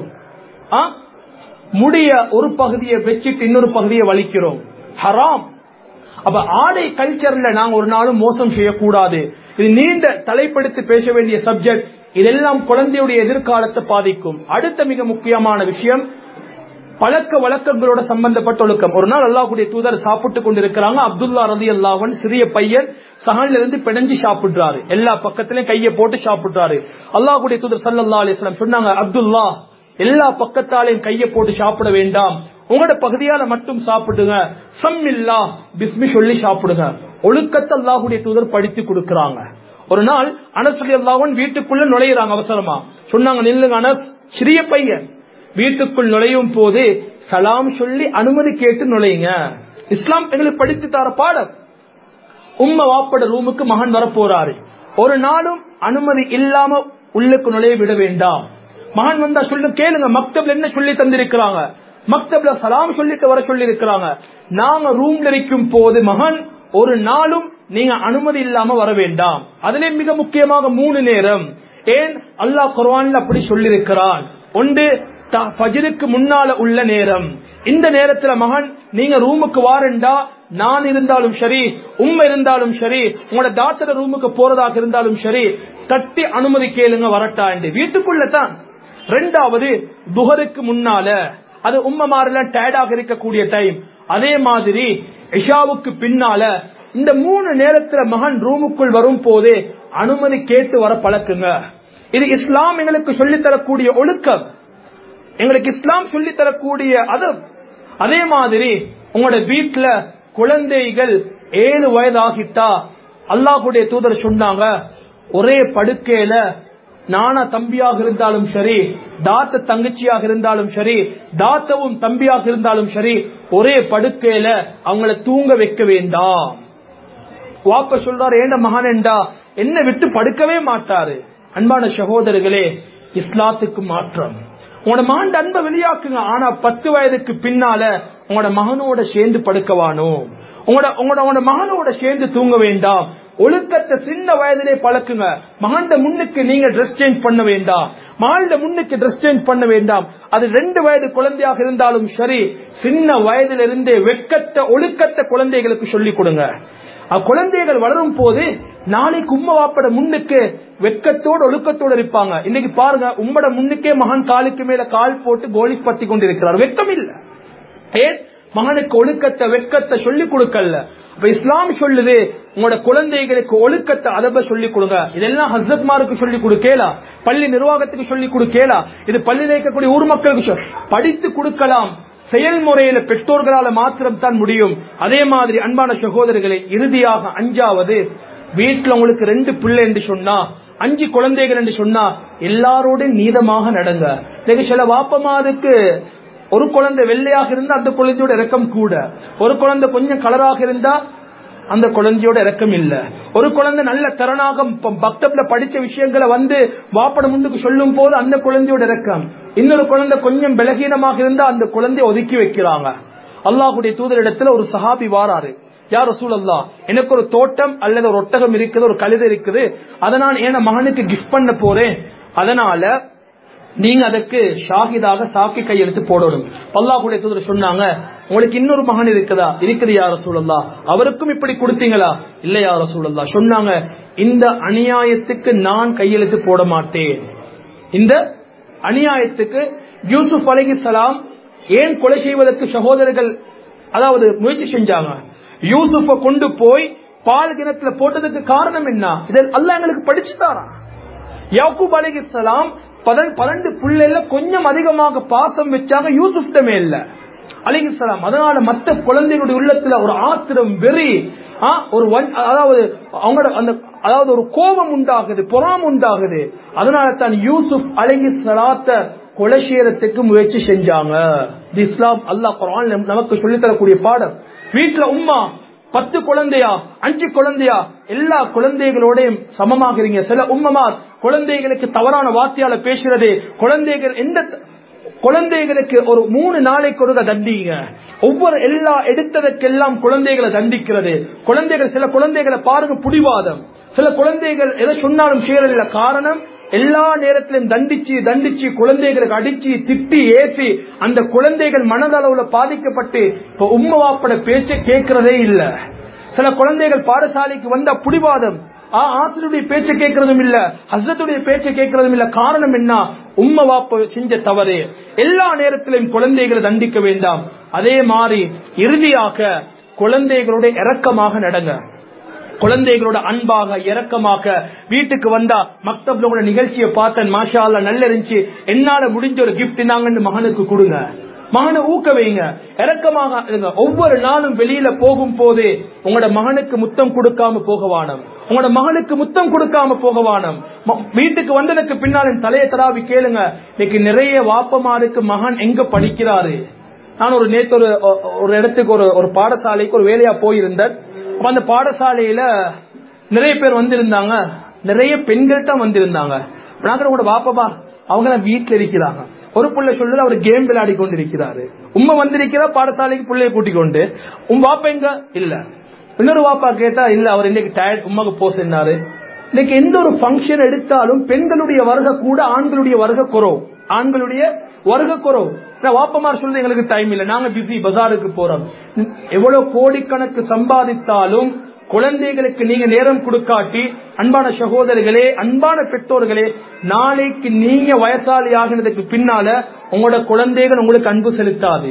முடிய ஒரு பகுதியை வச்சிட்டு இன்னொரு பகுதியை வலிக்கிறோம், ஹராம். அப்ப ஆடை கல்ச்சர்ல நாங்க ஒரு நாளும் மோசம் செய்யக்கூடாது. இது நீண்ட தலைப்படுத்தி பேச வேண்டிய சப்ஜெக்ட். இதெல்லாம் குழந்தையுடைய எதிர்காலத்தை பாதிக்கும். அடுத்த மிக முக்கியமான விஷயம் பழக்க வழக்கங்களோட சம்பந்தப்பட்ட ஒழுக்கம். ஒரு நாள் அல்லாஹ்வுடைய தூதர் சாப்பிட்டு கொண்டிருக்கிறாங்க. அப்துல்லா ரலியல்லாஹு அன்ஹு சிறிய பையன் சஹன்ல இருந்து பிணைஞ்சு சாப்பிடுறாரு, எல்லா பக்கத்திலும் கையை போட்டு சாப்பிடுறாரு. அல்லாஹ்வுடைய தூதர் ஸல்லல்லாஹு அலைஹி வஸல்லம் சொன்னாங்க, அப்துல்லா, எல்லா பக்கத்தாலையும் கையை போட்டு சாப்பிட வேண்டாம், உங்களோட பகுதியால மட்டும் சாப்பிடுங்க, சம்மில்லா பிஸ்மி சொல்லி சாப்பிடுங்க. ஒழுக்கத்தை அல்லாஹ்வுடைய தூதர் படித்து கொடுக்கிறாங்க. ஒரு நாள் அனஸ் ரலியல்லாஹு அன்ஹு வீட்டுக்குள்ள நுழையிறாங்க. அவசரமா சொன்னாங்க, நில்லுங்க அனஸ், சிறிய பையன். வீட்டுக்குள் நுழையும் போது சலாம் சொல்லி அனுமதி கேட்டு நுழையுங்க. இஸ்லாம் எங்களுக்கு படித்து தர பாடம். உம்ம வாப்பட ரூமுக்கு மகன் வர போறாரு, ஒரு நாளும் அனுமதி இல்லாம உள்ளுக்கு நுழைய விட வேண்டாம். மகன் வந்தா சொல்லு, கேளுங்க, மக்தப்ல என்ன சொல்லி தந்திருக்கிறாங்க, மக்தப்ல சலாம் சொல்லிட்டு வர சொல்லி இருக்கிறாங்க. நாங்க ரூம்ல இருக்கும் போது மகன் ஒரு நாளும் நீங்க அனுமதி இல்லாம வர வேண்டாம். அதிலே மிக முக்கியமாக 3 நேரம். ஏன் அல்லாஹ் குர்ஆன்ல அப்படி சொல்லி இருக்கிறான்? ஒன்று ஃபஜ்ருக்கு முன்னால உள்ள நேரம். இந்த நேரத்துல மகன் நீங்க ரூமுக்கு வாரண்டா, நான் இருந்தாலும் சரி, உம்மை இருந்தாலும் சரி, உங்களோட டாக்டர் ரூமுக்கு போறதாக இருந்தாலும் சரி, தட்டி அனுமதி கேளுங்க வரட்டா என்று, வீட்டுக்குள்ள தான். 2வது துஹருக்கு முன்னால, அது உம்மமாரெல்லாம் டயர்டாக இருக்கக்கூடிய டைம். அதே மாதிரி இஷாவுக்கு பின்னால, இந்த 3 நேரத்துல மகன் ரூமுக்குள் வரும் போது அனுமதி கேட்டு வர பழக்குங்க. இது இஸ்லாம் எங்களுக்கு சொல்லித்தரக்கூடிய ஒழுக்கம், எங்களுக்கு இஸ்லாம் சொல்லி தரக்கூடிய அது. அதே மாதிரி உங்களோட வீட்டுல குழந்தைகள் 7 வயது ஆகிட்டா, அல்லாஹ்வுடைய தூதர் சொன்னாங்க, ஒரே படுக்கையில நானா தம்பியாக இருந்தாலும் சரி, தாத்த தங்கச்சியாக இருந்தாலும் சரி, தாத்தவும் தம்பியாக இருந்தாலும் சரி, ஒரே படுக்கையில அவங்கள தூங்க வைக்க வேண்டாம். வாப்ப சொல்றாரு, ஏண்ட மகன் என்றா என்ன விட்டு படுக்கவே மாட்டாரு. அன்பான சகோதரர்களே, இஸ்லாத்துக்கு மாற்றம். உங்களோட மகன் அன்பை வெளியாக்குங்க. ஆனா 10 வயதுக்கு பின்னால உங்களோட மகனோட சேர்ந்து படுக்கவானோ, உங்களோட மகனோட சேர்ந்து தூங்க வேண்டாம். ஒழுக்கத்தை சின்ன வயதிலே பழக்குங்க. மகன் முன்னுக்கு நீங்க ட்ரெஸ் சேஞ்ச் பண்ண வேண்டாம், மகன் முன்னுக்கு ட்ரெஸ் சேஞ்ச் பண்ண வேண்டாம். அது 2 வயது குழந்தையாக இருந்தாலும் சரி, சின்ன வயதிலிருந்தே வெட்கத்தை ஒழுக்கத்தை குழந்தைகளுக்கு சொல்லிக் கொடுங்க. குழந்தைகள் வளரும் போது நாளைக்கு உம்ம வாப்பட முன்னுக்கு வெட்கத்தோடு ஒழுக்கத்தோடு இருப்பாங்க. இன்னைக்கு பாருங்க, உம்மட முன்னுக்கே மகன் காலுக்கு மேல கால் போட்டு கோலிஸ் பத்தி கொண்டிருக்கிறார், வெட்கம் இல்ல. ஏன் மகனுக்கு ஒழுக்கத்தை வெட்கத்தை சொல்லிக் கொடுக்கல. இஸ்லாம் சொல்லுது, உங்களோட குழந்தைகளுக்கு ஒழுக்கத்தை அதப சொல்லிக் கொடுங்க. இதெல்லாம் ஹஸ்ரத்மாருக்கு சொல்லிக் கொடுக்கலா, பள்ளி நிர்வாகத்துக்கு சொல்லிக் கொடுக்கலா, இது பள்ளியில் இருக்கக்கூடிய ஊர் மக்களுக்கு படித்து கொடுக்கலாம். செயல்முறையில பெற்றோர்களால மாத்திரம் தான் முடியும். அதே மாதிரி அன்பான சகோதரர்களை, இறுதியாக 5வது, வீட்டுல உங்களுக்கு 2 பிள்ளை என்று சொன்னா, 5 குழந்தைகள் என்று சொன்னா எல்லாரோடும் நீதமாக நடங்க. சில வாப்பமாருக்கு ஒரு குழந்தை வெள்ளையாக இருந்தா அந்த குழந்தையோட இரக்கம் கூட, ஒரு குழந்தை கொஞ்சம் கலராக இருந்தா அந்த குழந்தையோட இரக்கம் இல்ல. ஒரு குழந்தை நல்ல திறனாக பக்தப்ல படிச்ச விஷயங்களை வாப்பட முன்னுக்கு சொல்லும் போது அந்த குழந்தையோட இரக்கம், இன்னொரு குழந்தை கொஞ்சம் பலகீனமாக இருந்தா அந்த குழந்தைய ஒதுக்கி வைக்கிறாங்க. அல்லாஹ்வுடைய தூதரிடத்துல ஒரு சஹாபி வாராரு, யா ரசூலல்லாஹ், எனக்கு ஒரு தோட்டம் அல்லது ஒரு ஒட்டகம் இருக்குது, ஒரு கழுதை இருக்குது, அதை நான் என் மகனுக்கு கிஃப்ட் பண்ண போறேன், அதனால நீங்க அதுக்கு ஷாஹிதாக சாக்கி கையெழுத்து போடணும். அல்லாஹ்வுடைய தூதர் சொன்னாங்க, உங்களுக்கு இன்னொரு மகன் இருக்குதா? இருக்குது யா ரசூலல்லாஹ். அவருக்கும் இப்படி கொடுத்தீங்களா? இல்ல யா ரசூலல்லாஹ். சொன்னாங்க, இந்த அநியாயத்துக்கு நான் கையெழுத்து போட மாட்டேன். இந்த அநியாயத்துக்கு யூசுப் அலைஹிஸ்ஸலாம் ஏன் கொலை செய்வதற்கு சகோதரர்கள் அதாவது முயற்சி செஞ்சாங்க? யூசுஃபை கொண்டு போய் பால் கிணத்துல போட்டதுக்கு காரணம் என்ன? இதை அல்லாஹ் எங்களுக்கு படிச்சுட்டாரா? யாக்கூப் அலைஹிஸ்ஸலாம் 12 பிள்ளைல கொஞ்சம் அதிகமாக பாசம் வச்சாங்க, யூசுஃப்ட மேல அலைஹிஸ்ஸலாம். அதனால மற்ற குழந்தைகளுடைய உள்ளத்துல ஒரு ஆத்திரம், வெறி, அதாவது ஒரு கோபம் உண்டாகுது, பொறாமை உண்டாகுது. அதனால தான் யூசுப் அலைஹிஸ்ஸலாத்தை கொலை செய்யறதுக்கு முயற்சி செஞ்சாங்க. இஸ்லாம் அல்லாஹ் குர்ஆன் நமக்கு சொல்லித் தரக்கூடிய பாடம். வீட்டுல உம்மா 10 குழந்தையா 5 குழந்தையா எல்லா குழந்தைகளோடையும் சமமாகிறீங்க. சில உம்மமார் குழந்தைகளுக்கு தவறான வார்த்தையால பேசுறது, குழந்தைகளுக்கு ஒரு 3 நாளைக்கு ஒருக்க தண்டிங்க. ஒவ்வொரு எல்லா எடுத்ததற்கெல்லாம் குழந்தைகளை தண்டிக்கிறது. குழந்தைகள் சில குழந்தைகளை பாருங்க புடிவாதம், சில குழந்தைகள் எதை சொன்னாலும் செய்யறதில்ல. காரணம், எல்லா நேரத்திலும் தண்டிச்சு குழந்தைகளுக்கு அடிச்சு திட்டி ஏசி அந்த குழந்தைகள் மனதளவுல பாதிக்கப்பட்டு இப்ப உம்மா வாப்பட பேச்ச கேட்கிறதே இல்ல. சில குழந்தைகள் பாடசாலைக்கு வந்த புடிவாதம், ஆசிரியருடைய பேச்ச கேட்கறதும் இல்ல, ஹஸ்ரத்துடைய பேச்ச கேட்கறதும் இல்ல. காரணம் என்ன? உம்மா வாப்ப செஞ்ச தவறு. எல்லா நேரத்திலும் குழந்தைகளை தண்டிக்க வேண்டாம். அதே மாதிரி இறுதியாக குழந்தைகளோட இரக்கமாக நடங்க. குழந்தைகளோட அன்பாக இரக்கமாக வீட்டுக்கு வந்தா, மக்தப்ல கூட நிகழ்ச்சியை பார்த்தேன், மாஷா அல்லாஹ் நல்ல இருந்துச்சு, என்னால முடிஞ்ச ஒரு கிஃப்ட் நாங்கன்னு மகனுக்கு கொடுங்க, மகனை ஊக்க வைங்க, இரக்கமாக இருங்க. ஒவ்வொரு நாளும் வெளியில போகும் போது உங்களோட மகனுக்கு முத்தம் கொடுக்காம போகவானம், உங்களோட மகனுக்கு முத்தம் கொடுக்காம போகவானம். வீட்டுக்கு வந்ததுக்கு பின்னாலும் தலையை தராவி கேளுங்க. இன்னைக்கு நிறைய வாப்பமாருக்கு மகன் எங்க படிக்கிறாரு. நான் நேற்று ஒரு இடத்துக்கு ஒரு பாடசாலைக்கு ஒரு வேலையா போயிருந்தேன். அந்த பாடசாலையில நிறைய பேர் வந்திருந்தாங்க, நிறைய பெண்கள் தான் வந்திருந்தாங்க. கூட வாப்பா அவங்க வீட்டுல இருக்கிறாங்க. ஒரு புள்ள சொல்லுது அவர் கேம் விளையாடி கொண்டு இருக்கிறாரு. உம்மா வந்திருக்கிறா பாடசாலைக்கு பிள்ளைய கூட்டிக் கொண்டு. வாப்பா எங்க இல்ல. இன்னொரு வாப்பா கேட்டா இல்ல அவர் இன்னைக்கு டயர்ட் உமாக்கு போசினாரு. இன்னைக்கு எந்த ஒரு பங்கன் எடுத்தாலும் பெண்களுடைய வருகை கூட ஆண்களுடைய வருகை குறவு, ஆண்களுடைய வருகை குறவு. வாப்பமார் சொல்றது எங்களுக்கு டைம் இல்ல, நாங்க பிஸி, பஜாருக்கு போறோம். எவ்வளவு கோடிக்கணக்கு சம்பாதித்தாலும் குழந்தைகளுக்கு நீங்க நேரம் கொடுக்காட்டி, அன்பான சகோதரர்களே, அன்பான பெற்றோர்களே, நாளைக்கு நீங்க வயசாளி ஆகினதுக்கு பின்னால உங்களோட குழந்தைகள் உங்களுக்கு அன்பு செலுத்தாது.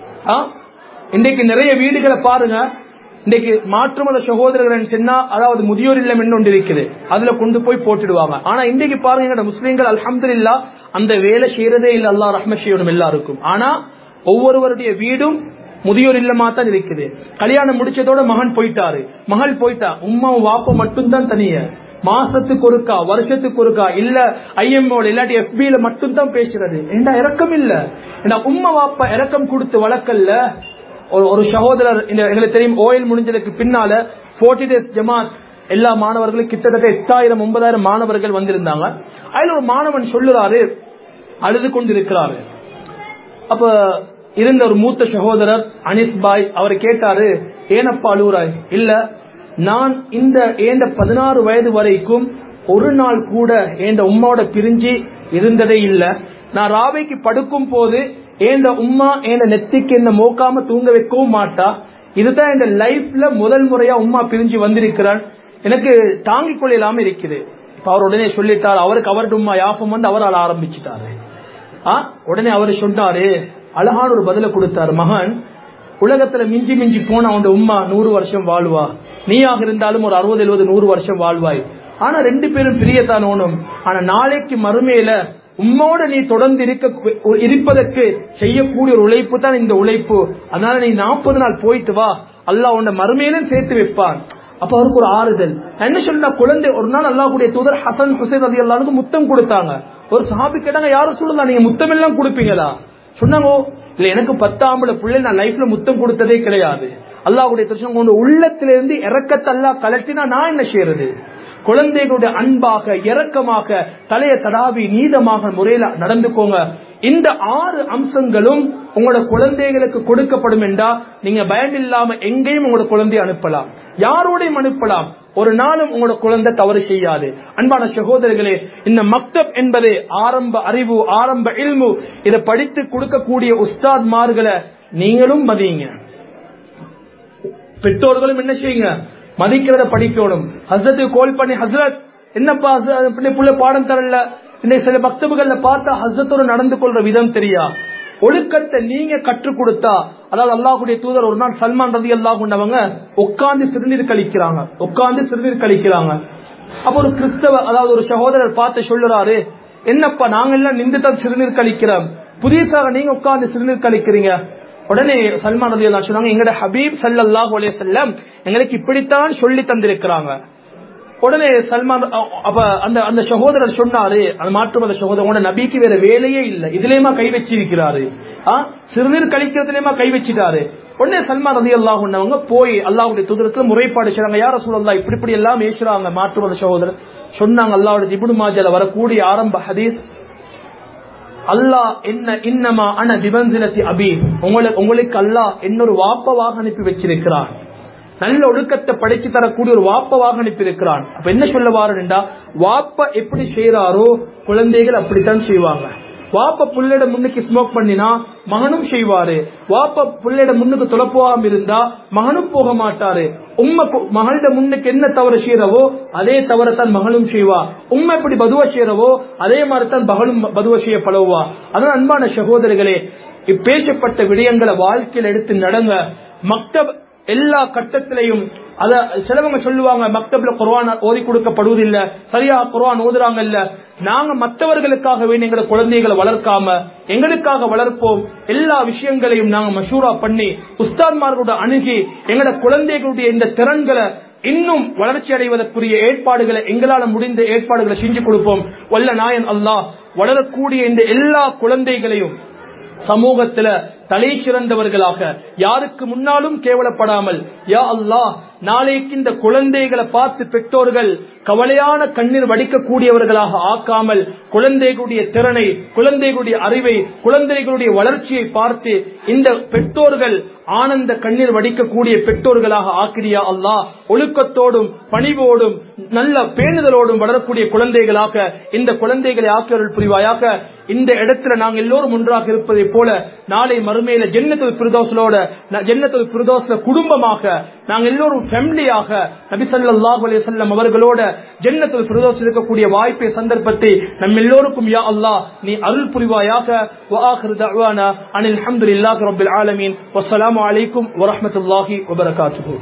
இன்றைக்கு நிறைய வீடுகளை பாருங்க, இன்றைக்கு மாற்றுமத சகோதரர்கள் சொன்னா அதாவது முதியோர் இல்லம் என்ன ஒன்று இருக்குது, அதுல கொண்டு போய் போட்டுடுவாங்க. ஆனா இன்றைக்கு பாருங்க முஸ்லீம்கள் அல்ஹம்துலில்லாஹ் அந்த வேலை செய்யறதே இல்ல, அல்லாஹ் ரஹ்மத் செய்யணும் எல்லாருக்கும். ஆனா ஒவ்வொருவருடைய வீடும் முதியோர் இல்லமா தான் இருக்குது. கல்யாணம் முடிச்சதோட மகன் போயிட்டாரு, மகள் போயிட்டா, உம்மா வாப்ப மட்டும்தான் தனிய, மாசத்துக்கு ஒருக்கா வருஷத்துக்கு ஒருக்கா இல்ல ஐஎம்ஓ இல்லாட்டி எஃபில மட்டும் தான் பேசுறது. ஏண்டா இறக்கம் இல்ல, உம்மா வாப்பா இறக்கம் கொடுத்து வளர்க்கல்ல. ஒரு சகோதரர் எங்களுக்கு தெரியும், ஓயில் முடிஞ்சதுக்கு பின்னால 40 days ஜமாத் எல்லா மாணவர்களும் கிட்டத்தட்ட 8000-9000 மாணவர்கள் வந்திருந்தாங்க. அதுல ஒரு மாணவன் சொல்லுறாரு, அழுது கொண்டிருக்கிறாரு. அப்ப இருந்த ஒரு மூத்த சகோதரர் அனிஸ் பாய் அவர் கேட்டாரு, ஏனப்பா அழுகுறாய்? இல்ல, நான் இந்த 16 வயது வரைக்கும் ஒரு நாள் கூட என் உம்மாவோட பிரிஞ்சு இருந்ததே இல்ல. நான் ராவைக்கு படுக்கும் போது என் உம்மா என் நெத்திக்கு என்ன மோக்காம தூங்க வைக்கவும் மாட்டா. இதுதான் என் லைஃப்ல முதல் முறையா உம்மா பிரிஞ்சு வந்திருக்கிறான், எனக்கு தாங்கிக் கொள்ளாம இருக்குது. இப்ப அவர் உடனே சொல்லிட்டார், அவருக்கு அவருடைய உம்மா யாபம் வந்து அவர் ஆள ஆரம்பிச்சுட்டாரு. உடனே அவரு சொன்னாரு, அழகான ஒரு பதில கொடுத்தாரு, மகன் உலகத்துல மிஞ்சி மிஞ்சி போன அவன் உம்மா 100 வருஷம் வாழ்வா, நீயாக இருந்தாலும் ஒரு 60-70-100 வருஷம் வாழ்வாய். ஆனா 2 பேரும் பிரியத்தான் ஓணும். ஆனா நாளைக்கு மறுமையில உம்மோட நீ தொடர்ந்து இருப்பதற்கு செய்யக்கூடிய ஒரு உழைப்பு தான் இந்த உழைப்பு. அதனால நீ 40 நாள் போயிட்டு வா, அல்லாஹ் உன்னை மறுமையிலும் சேர்த்து வைப்பான். அப்ப அவருக்கு ஒரு ஆறுதல். என்ன சொல்ல, குழந்தை ஒரு நாள் அல்லாஹ்வுடைய தூதர் ஹசன் ஹுசைன் ரலியல்லாஹு முத்தம் கொடுத்தாங்க. ஒரு சஹாபி கேட்டாங்க, யாரும் சொல்லலாம் நீங்க முத்தம் எல்லாம் கொடுப்பீங்களா? சொன்னாங்க, இல்ல எனக்கு 10 ஆம்பளை பிள்ளை நான் லைஃப்ல முத்தம் கொடுத்ததே கிடையாது. அல்லாஹ்வுடைய தரிசனம் கொண்டு உள்ளத்திலிருந்து இறக்கத்தை அல்லாஹ் கலட்டினா நான் என்ன செய்யறது? குழந்தைகளுடைய அன்பாக இரக்கமாக தலைய தடாவி நீதமாக முறையில நடந்துக்கோங்க. இந்த 6 அம்சங்களும் உங்களோட குழந்தைகளுக்கு கொடுக்கப்படும் என்றா நீங்க பயம் இல்லாம எங்கேயும் உங்களோட குழந்தையை அனுப்பலாம், யாரோடையும் அனுப்பலாம். ஒரு நாளும் உங்களோட குழந்தை தவறு செய்யாது. அன்பான சகோதரர்களே, இந்த மக்தப் என்பது ஆரம்ப அறிவு, ஆரம்ப இல்மு. இதை படித்து கொடுக்கக்கூடிய உஸ்தாத்மார்களை நீங்களும் மதியுங்க, பெற்றோர்களும் என்ன செய்யுங்க, மதிக்கிறத படிக்கணும். ஹஸ்ரத்துக்கு கால் பண்ணி, ஹஸ்ரத் என்னப்பா புள்ள பாடம் தரல, இன்னைக்கு சில மக்தபுகள்ல பார்த்தா ஹஸ்ரத்தோட நடந்து கொள்ற விதம் தெரியா. ஒழுக்கத்தை நீங்க கற்றுக் கொடுத்தா, அதாவது அல்லாஹ்வுடைய தூதர் ஒரு நாள் சல்மான் ரலியல்லாஹு அன்ஹு அவங்க உட்கார்ந்து சிறுநீர் கழிக்கிறாங்க. அப்ப ஒரு கிறிஸ்தவ, அதாவது ஒரு சகோதரர் பார்த்து சொல்லுறாரு, என்னப்பா நாங்க எல்லாம் நின்று தான் சிறுநீர் கழிக்கிறோம், புதியதாக நீங்க உட்கார்ந்து சிறுநீர் கழிக்கிறீங்க. உடனே சல்மான் ரலியல்லாஹு அன்ஹு சொன்னாங்க, எங்கட ஹபீப் ஸல்லல்லாஹு அலைஹி வஸல்லம் எங்களுக்கு இப்படித்தான் சொல்லி தந்திருக்கிறாங்க. உடனே சல்மான் அந்த சகோதரர் சொன்னாரு, அந்த மாற்று மத சகோதரர், நபிக்கு வேற வேலையே இல்லை, இதுலயுமா கை வச்சிருக்கிறாரு, சிறுநீர் கழிக்கிறதுலயுமா கை வச்சிட்டாரு. உடனே சல்மான் ரலியல்லாஹு அன்ஹு அவங்க போய் அல்லாஹ்வுடைய தூதருக்கு முறைப்பாடு செய்றாங்க, யா ரசூலல்லாஹ் இப்படி எல்லாம் பேசுறாங்க. மாற்று மத சகோதரர் சொன்னாங்க, அல்லாஹ்வுடைய இப்னு மாஜால வரக்கூடிய ஆரம்ப ஹதீஸ், அல்லாஹ் என்ன இன்னமா அன பிமன்சிலத்தி அபி, உங்களுக்கு அல்லாஹ் இன்னொரு வாப்பவாக அனுப்பி வச்சிருக்கிறான், நல்ல ஒழுக்கத்தை படைச்சு தரக்கூடிய ஒரு வாப்பவாக அனுப்பியிருக்கிறான். அப்ப என்ன சொல்ல வாருண்டா, வாப்ப எப்படி செய்யறாரோ குழந்தைகள் அப்படித்தான் செய்வாங்க. வாப்ப புள்ளைட முன்னுக்கு ஸ்மோக் பண்ணினா மகனும் செய்வாரு, வாப்ப புள்ளைட முன்னுக்கு தொலைப்போகாம இருந்தா மகனும் போக மாட்டாரு. உண்மை மகளிட முன்னுக்கு என்ன தவறு செய்யறவோ அதே தவறத்தான் மகளும் செய்வா. உண்மை எப்படி பதுவா செய்யறவோ அதே மாதிரிதான் மகளும் பதுவா செய்ய பழகுவா. அதனால அன்பான சகோதரர்களே, இப்பேசப்பட்ட விடயங்களை வாழ்க்கையில் எடுத்து நடங்க. மக்தப் எல்லா கட்டத்திலையும், அத சிலவங்க சொல்லுவாங்க மக்தப்ல குர்ஆன் ஓதி கொடுக்கப்படுவதில்லை, சரியா குர்ஆன் ஓதுறாங்க இல்ல. நாங்க மற்றவர்களுக்காக வேண்டி எங்களை குழந்தைகளை வளர்க்காம எங்களுக்காக வளர்ப்போம். எல்லா விஷயங்களையும் நாங்க மஷூரா பண்ணி உஸ்தாத்மார்களோட அணுகி எங்களோட குழந்தைகளுடைய இந்த திறன்களை இன்னும் வளர்ச்சி அடைவதற்குரிய ஏற்பாடுகளை, எங்களால் முடிந்த ஏற்பாடுகளை செஞ்சு கொடுப்போம். வல்ல நாயன் அல்லாஹ் வளரக்கூடிய இந்த எல்லா குழந்தைகளையும் சமூகத்துல தலை சிறந்தவர்களாக, யாருக்கு முன்னாலும் கேவலப்படாமல், யா அல்லாஹ் நாளைக்கு இந்த குழந்தைகளை பார்த்து பெற்றோர்கள் கவலையான கண்ணீர் வடிக்கக்கூடியவர்களாக ஆக்காமல், குழந்தைகளுடைய திறனை, குழந்தைகளுடைய அறிவை, குழந்தைகளுடைய வளர்ச்சியை பார்த்து இந்த பெற்றோர்கள் ஆனந்த கண்ணீர் வடிக்கக்கூடிய பெற்றோர்களாக ஆக்கிரியா அல்லாஹ். ஒழுக்கத்தோடும் பணிவோடும் நல்ல பேணுதலோடும் வளரக்கூடிய குழந்தைகளாக இந்த குழந்தைகளை ஆக்கியவர்கள் புரிவாயாக. இந்த இடத்துல நாங்கள் எல்லோரும் ஒன்றாக இருப்பதை போல நாளை மறுமையில ஜன்னத்துல் ஃபிர்தௌஸ்ல குடும்பமாக நாங்கள் எல்லோரும் ஃபேமிலியாக நபி ஸல்லல்லாஹு அலைஹி வஸல்லம் அவர்களோட ஜன்னத்துல் ஃபிர்தௌஸ் இருக்கக்கூடிய வாய்ப்பை, சந்தர்ப்பத்தை நம் எல்லோருக்கும் யா அல்லாஹ் நீ அருள் புரிவாயாக. வ ஆகிரு தஅவானா அனில் ஹம்துலில்லாஹி ரப்பில் ஆலமீன். வஸ்ஸலாமு அலைக்கும் வ ரஹ்மத்துல்லாஹி வ பரகாத்துஹு.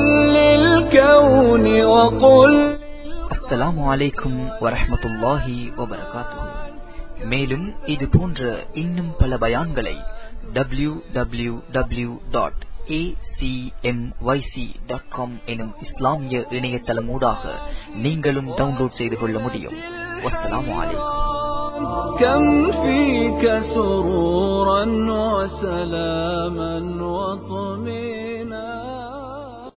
அஸ்ஸலாமு அலைக்கும் வ ரஹ்மத்துல்லாஹி வ பரகாத்துஹு. மேலும் இது போன்ற இன்னும் பல பயான்களை www.acmyc.com எனும் இஸ்லாமிய இணையதளமூடாக நீங்களும் டவுன்லோட் செய்து கொள்ள முடியும். வஸ்ஸலாமு அலைக்கும். كم فيك سرورا وسلاما وطمئنانا